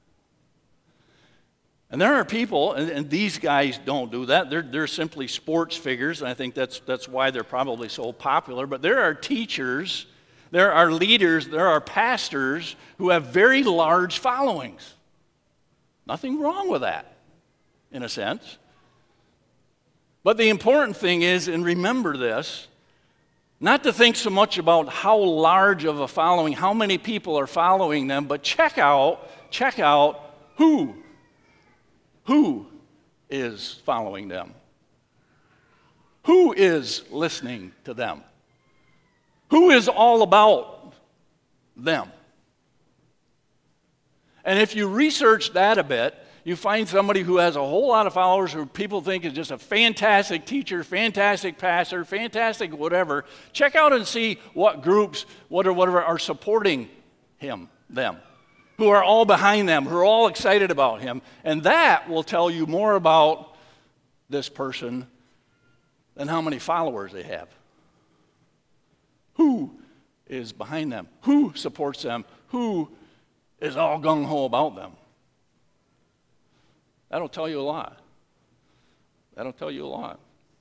And there are people, and these guys don't do that. They're simply sports figures, and I think that's why they're probably so popular. But there are teachers, there are leaders, there are pastors who have very large followings. Nothing wrong with that, in a sense. But the important thing is, and remember this, not to think so much about how large of a following, how many people are following them, but check out who is following them. Who is listening to them? Who is all about them? And if you research that a bit, you find somebody who has a whole lot of followers who people think is just a fantastic teacher, fantastic pastor, fantastic whatever. Check out and see what groups, whatever, are supporting them, who are all behind them, who are all excited about him. And that will tell you more about this person than how many followers they have. Who is behind them? Who supports them? Who is all gung-ho about them? That'll tell you a lot. That'll tell you a lot.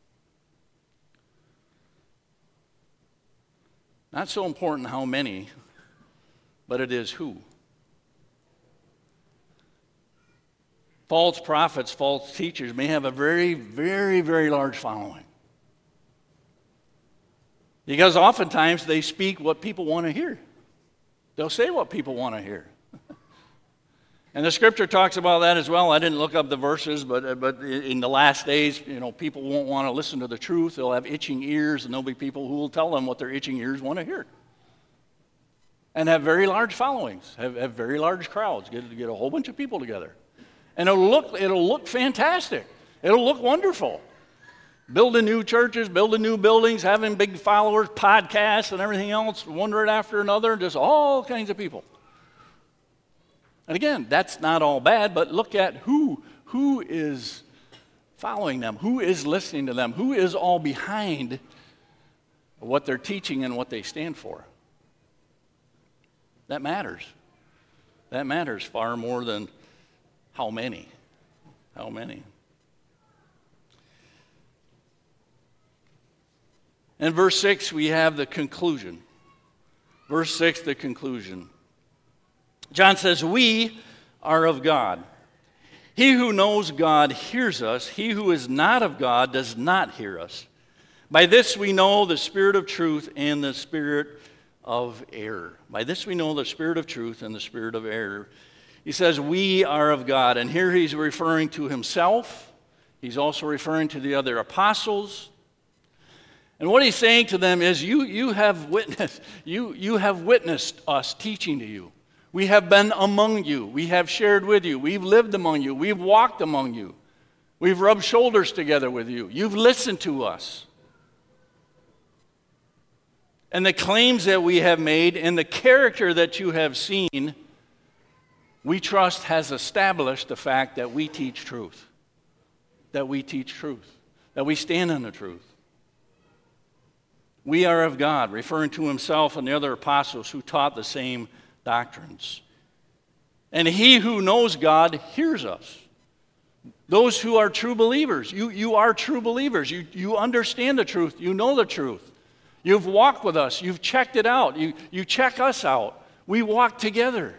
Not so important how many, but it is who. False prophets, false teachers may have a very, very, very large following. Because oftentimes they speak what people want to hear. They'll say what people want to hear. And the scripture talks about that as well. I didn't look up the verses, but in the last days, people won't want to listen to the truth. They'll have itching ears, and there'll be people who will tell them what their itching ears want to hear. And have very large followings, have very large crowds, get a whole bunch of people together. And it'll look fantastic. It'll look wonderful. Building new churches, building new buildings, having big followers, podcasts, and everything else, one right after another, just all kinds of people. And again, that's not all bad, but look at who who is following them? Who is listening to them? Who is all behind what they're teaching and what they stand for? That matters. That matters far more than how many. How many? In verse 6, we have the conclusion. Verse 6, the conclusion. John says, we are of God. He who knows God hears us. He who is not of God does not hear us. By this we know the spirit of truth and the spirit of error. By this we know the spirit of truth and the spirit of error. He says, we are of God. And here he's referring to himself. He's also referring to the other apostles. And what he's saying to them is, you have witnessed us teaching to you. We have been among you. We have shared with you. We've lived among you. We've walked among you. We've rubbed shoulders together with you. You've listened to us. And the claims that we have made and the character that you have seen, we trust has established the fact that we teach truth. That we teach truth. That we stand in the truth. We are of God, referring to himself and the other apostles who taught the same doctrines. And he who knows God hears us. Those who are true believers, you are true believers. You understand the truth. You know the truth. You've walked with us. You've checked it out. You check us out. We walk together.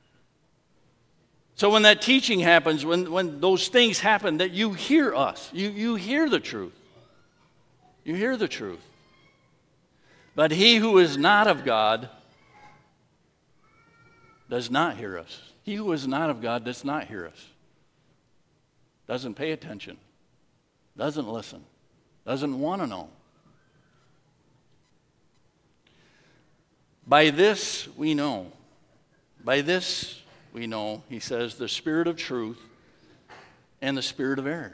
So when that teaching happens, when those things happen, that you hear us. You hear the truth. You hear the truth. But he who is not of God does not hear us. He who is not of God does not hear us. Doesn't pay attention. Doesn't listen. Doesn't want to know. By this we know. By this we know, he says, the spirit of truth and the spirit of error.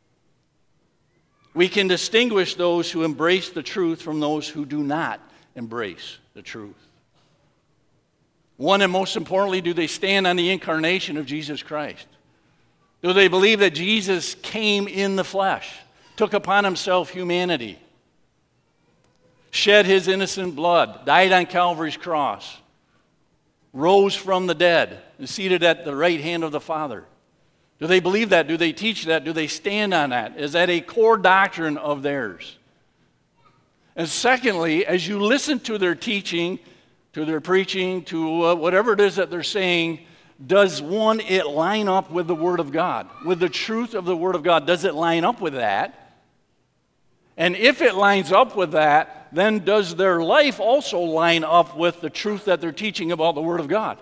We can distinguish those who embrace the truth from those who do not embrace the truth. One, and most importantly, do they stand on the incarnation of Jesus Christ? Do they believe that Jesus came in the flesh, took upon himself humanity, shed his innocent blood, died on Calvary's cross, rose from the dead, and seated at the right hand of the Father? Do they believe that? Do they teach that? Do they stand on that? Is that a core doctrine of theirs? And secondly, as you listen to their teaching, to their preaching, to whatever it is that they're saying, does it line up with the Word of God, with the truth of the Word of God? Does it line up with that? And if it lines up with that, then does their life also line up with the truth that they're teaching about the Word of God?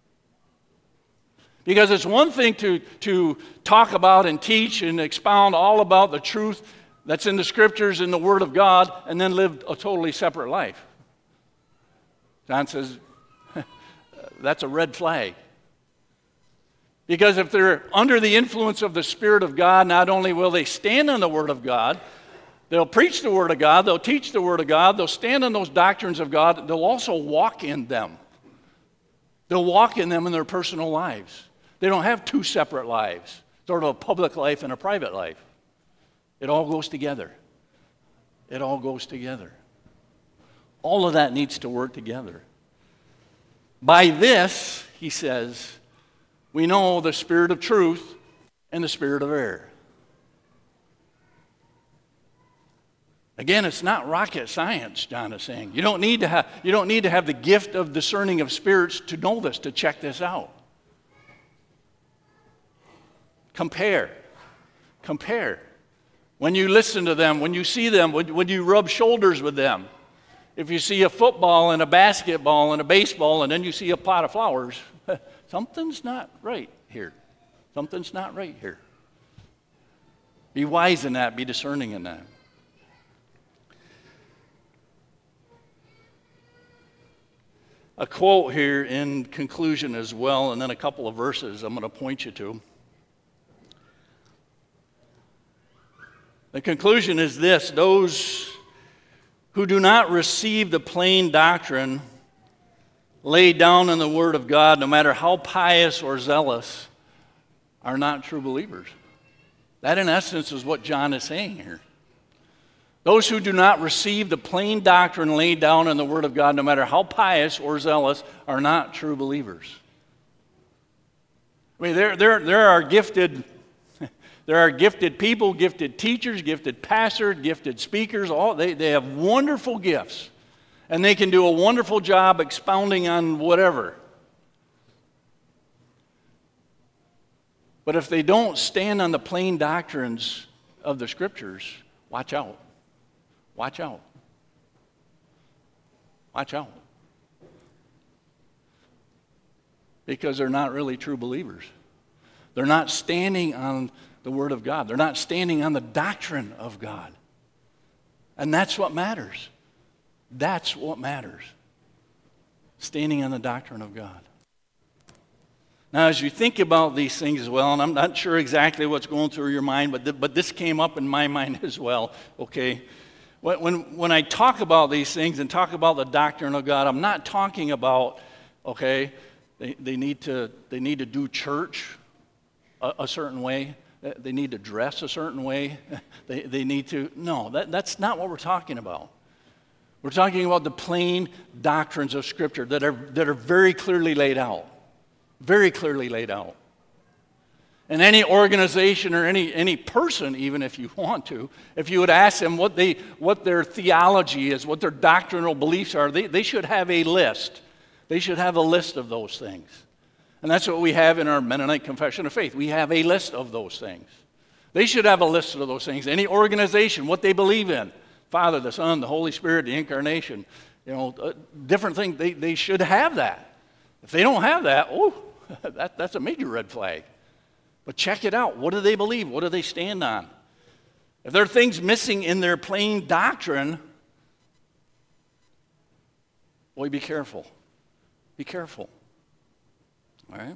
Because it's one thing to talk about and teach and expound all about the truth that's in the Scriptures and the Word of God and then live a totally separate life. John says, that's a red flag. Because if they're under the influence of the Spirit of God, not only will they stand on the Word of God, they'll preach the Word of God, they'll teach the Word of God, they'll stand on those doctrines of God, they'll also walk in them. They'll walk in them in their personal lives. They don't have two separate lives, sort of a public life and a private life. It all goes together. It all goes together. All of that needs to work together. By this, he says, we know the spirit of truth and the spirit of error. Again, it's not rocket science, John is saying. You don't need to have the gift of discerning of spirits to know this, to check this out. Compare. When you listen to them, when you see them, when you rub shoulders with them. If you see a football and a basketball and a baseball and then you see a pot of flowers, something's not right here. Something's not right here. Be wise in that. Be discerning in that. A quote here in conclusion as well, and then a couple of verses I'm going to point you to. The conclusion is this: those who do not receive the plain doctrine laid down in the Word of God, no matter how pious or zealous, are not true believers. That, in essence, is what John is saying here. Those who do not receive the plain doctrine laid down in the Word of God, no matter how pious or zealous, are not true believers. I mean, there are gifted people, gifted teachers, gifted pastors, gifted speakers. They have wonderful gifts, and they can do a wonderful job expounding on whatever. But if they don't stand on the plain doctrines of the Scriptures, watch out. Watch out. Watch out. Because they're not really true believers. They're not standing on the Word of God. They're not standing on the doctrine of God. And that's what matters. That's what matters. Standing on the doctrine of God. Now, as you think about these things as well, and I'm not sure exactly what's going through your mind, but this came up in my mind as well, okay? When I talk about these things and talk about the doctrine of God, I'm not talking about, okay, they need to do church a certain way. They need to dress a certain way. They need to, no, that's not what we're talking about. We're talking about the plain doctrines of Scripture that are very clearly laid out. Very clearly laid out. And any organization or any person, even if you want to, if you would ask them what their theology is, what their doctrinal beliefs are, they should have a list. They should have a list of those things. And that's what we have in our Mennonite Confession of Faith. We have a list of those things. They should have a list of those things. Any organization, what they believe in, Father, the Son, the Holy Spirit, the Incarnation, different things, they should have that. If they don't have that, that's a major red flag. But check it out. What do they believe? What do they stand on? If there are things missing in their plain doctrine, boy, be careful. Be careful. All right?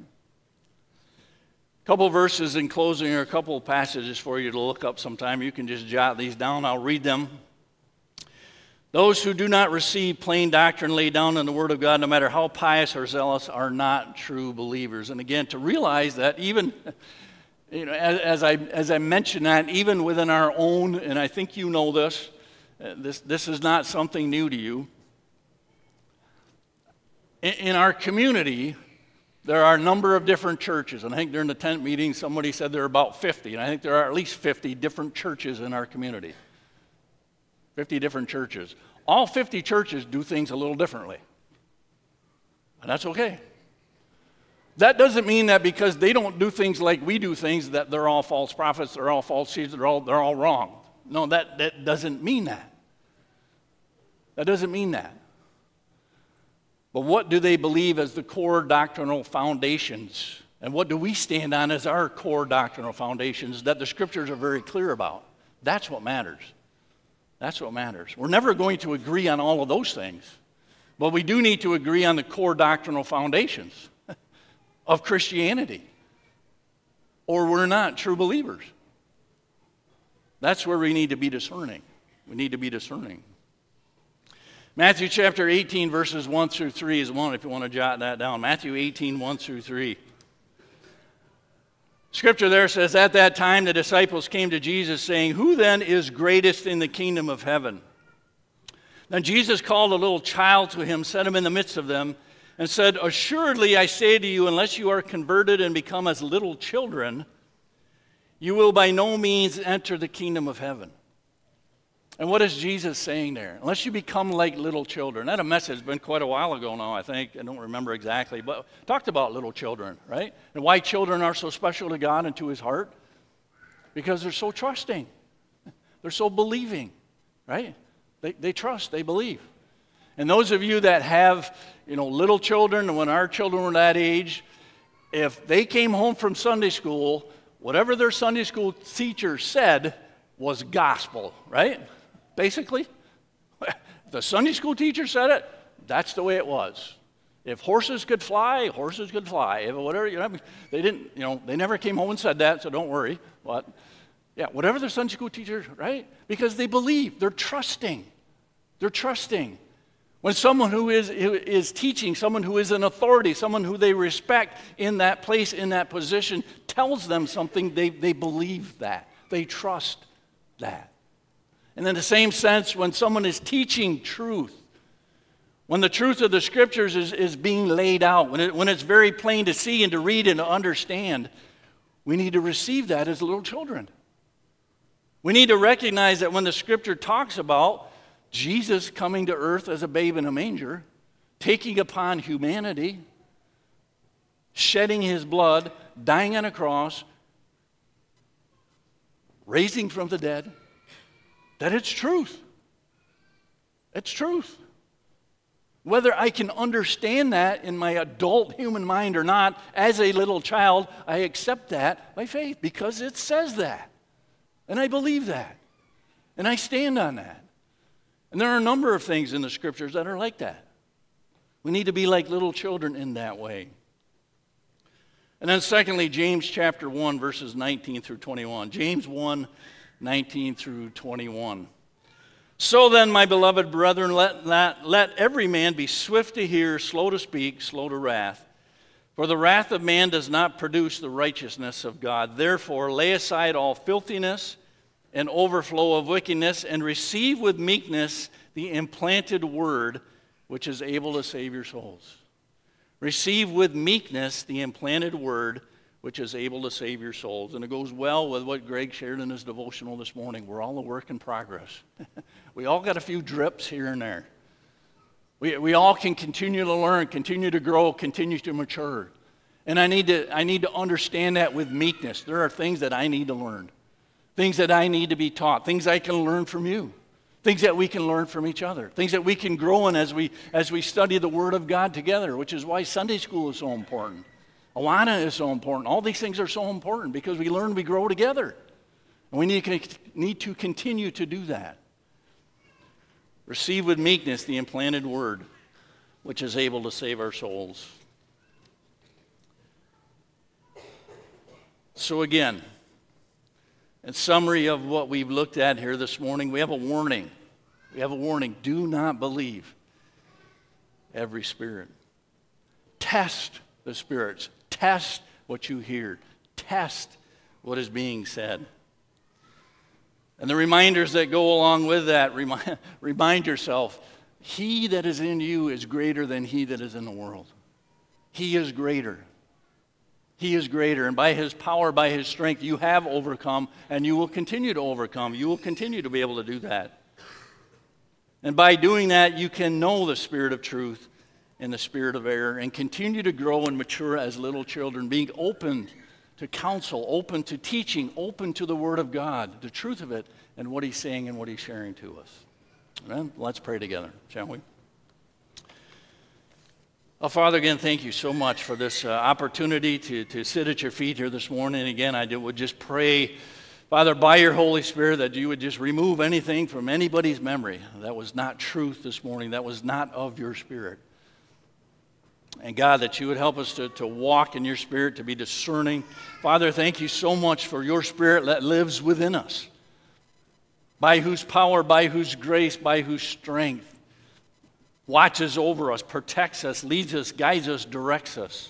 A couple verses in closing, or a couple passages for you to look up sometime. You can just jot these down. I'll read them. Those who do not receive plain doctrine laid down in the Word of God, no matter how pious or zealous, are not true believers. And again, to realize that even, as I mentioned that, even within our own, and I think you know this, this is not something new to you. In our community, there are a number of different churches. And I think during the tent meeting, somebody said there are about 50. And I think there are at least 50 different churches in our community. 50 different churches. All 50 churches do things a little differently. And that's okay. That doesn't mean that because they don't do things like we do things that they're all false prophets, they're all false teachers, they're all wrong. No, that doesn't mean that. That doesn't mean that. But what do they believe as the core doctrinal foundations? And what do we stand on as our core doctrinal foundations that the Scriptures are very clear about? That's what matters. That's what matters. We're never going to agree on all of those things, but we do need to agree on the core doctrinal foundations of Christianity, or we're not true believers. That's where we need to be discerning. We need to be discerning. Matthew chapter 18, verses 1 through 3 is one, if you want to jot that down. Matthew 18, 1 through 3. Scripture there says, at that time the disciples came to Jesus saying, who then is greatest in the kingdom of heaven? Then Jesus called a little child to him, set him in the midst of them, and said, assuredly I say to you, unless you are converted and become as little children, you will by no means enter the kingdom of heaven. And what is Jesus saying there? Unless you become like little children. That a message has been quite a while ago now, I think. I don't remember exactly, but talked about little children, right? And why children are so special to God and to His heart. Because they're so trusting. They're so believing, right? They trust, they believe. And those of you that have, little children, when our children were that age, if they came home from Sunday school, whatever their Sunday school teacher said was gospel, right? Basically, the Sunday school teacher said it, that's the way it was. If horses could fly, horses could fly. If whatever, they didn't, they never came home and said that, so don't worry. But, yeah, whatever the Sunday school teacher, right? Because they believe, they're trusting. They're trusting. When someone who is teaching, someone who is an authority, someone who they respect in that place, in that position, tells them something, they believe that. They trust that. And in the same sense, when someone is teaching truth, when the truth of the Scriptures is being laid out, when it's very plain to see and to read and to understand, we need to receive that as little children. We need to recognize that when the Scripture talks about Jesus coming to earth as a babe in a manger, taking upon humanity, shedding his blood, dying on a cross, raising from the dead, that it's truth. It's truth. Whether I can understand that in my adult human mind or not, as a little child, I accept that by faith because it says that. And I believe that. And I stand on that. And there are a number of things in the Scriptures that are like that. We need to be like little children in that way. And then secondly, James chapter 1, verses 19 through 21. James 1, 19 through 21. So then, my beloved brethren, let every man be swift to hear, slow to speak, slow to wrath. For the wrath of man does not produce the righteousness of God. Therefore, lay aside all filthiness and overflow of wickedness, and receive with meekness the implanted word, which is able to save your souls. Receive with meekness the implanted word, which is able to save your souls. And it goes well with what Greg shared in his devotional this morning. We're all a work in progress. We all got a few drips here and there. We all can continue to learn, continue to grow, continue to mature. And I need to understand that with meekness. There are things that I need to learn, things that I need to be taught, things I can learn from you, things that we can learn from each other, things that we can grow in as we study the Word of God together, which is why Sunday school is so important. Awana is so important. All these things are so important because we learn, we grow together. And we need to continue to do that. Receive with meekness the implanted word, which is able to save our souls. So again, in summary of what we've looked at here this morning, we have a warning. We have a warning. Do not believe every spirit. Test the spirits. Test what you hear. Test what is being said. And the reminders that go along with that, remind yourself, he that is in you is greater than he that is in the world. He is greater. He is greater. And by his power, by his strength, you have overcome, and you will continue to overcome. You will continue to be able to do that. And by doing that, you can know the spirit of truth and the spirit of error, and continue to grow and mature as little children, being open to counsel, open to teaching, open to the Word of God, the truth of it, and what he's saying and what he's sharing to us. Amen? Let's pray together, shall we? Oh, Father, again, thank you so much for this opportunity to sit at your feet here this morning. And again, I would just pray, Father, by your Holy Spirit, that you would just remove anything from anybody's memory that was not truth this morning, that was not of your Spirit. And God, that you would help us to walk in your Spirit, to be discerning. Father, thank you so much for your Spirit that lives within us, by whose power, by whose grace, by whose strength, watches over us, protects us, leads us, guides us, directs us.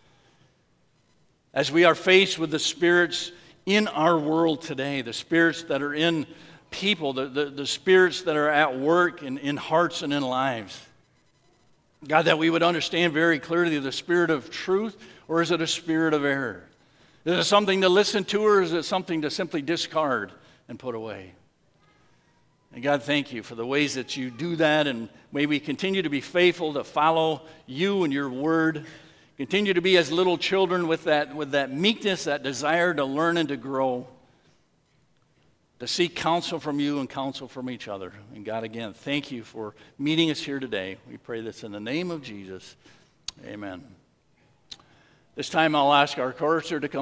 As we are faced with the spirits in our world today, the spirits that are in people, the spirits that are at work in hearts and in lives, God, that we would understand very clearly the spirit of truth, or is it a spirit of error? Is it something to listen to, or is it something to simply discard and put away? And God, thank you for the ways that you do that, and may we continue to be faithful to follow you and your word. Continue to be as little children with that meekness, that desire to learn and to grow, to seek counsel from you and counsel from each other. And God, again, thank you for meeting us here today. We pray this in the name of Jesus. Amen. This time I'll ask our chorister to come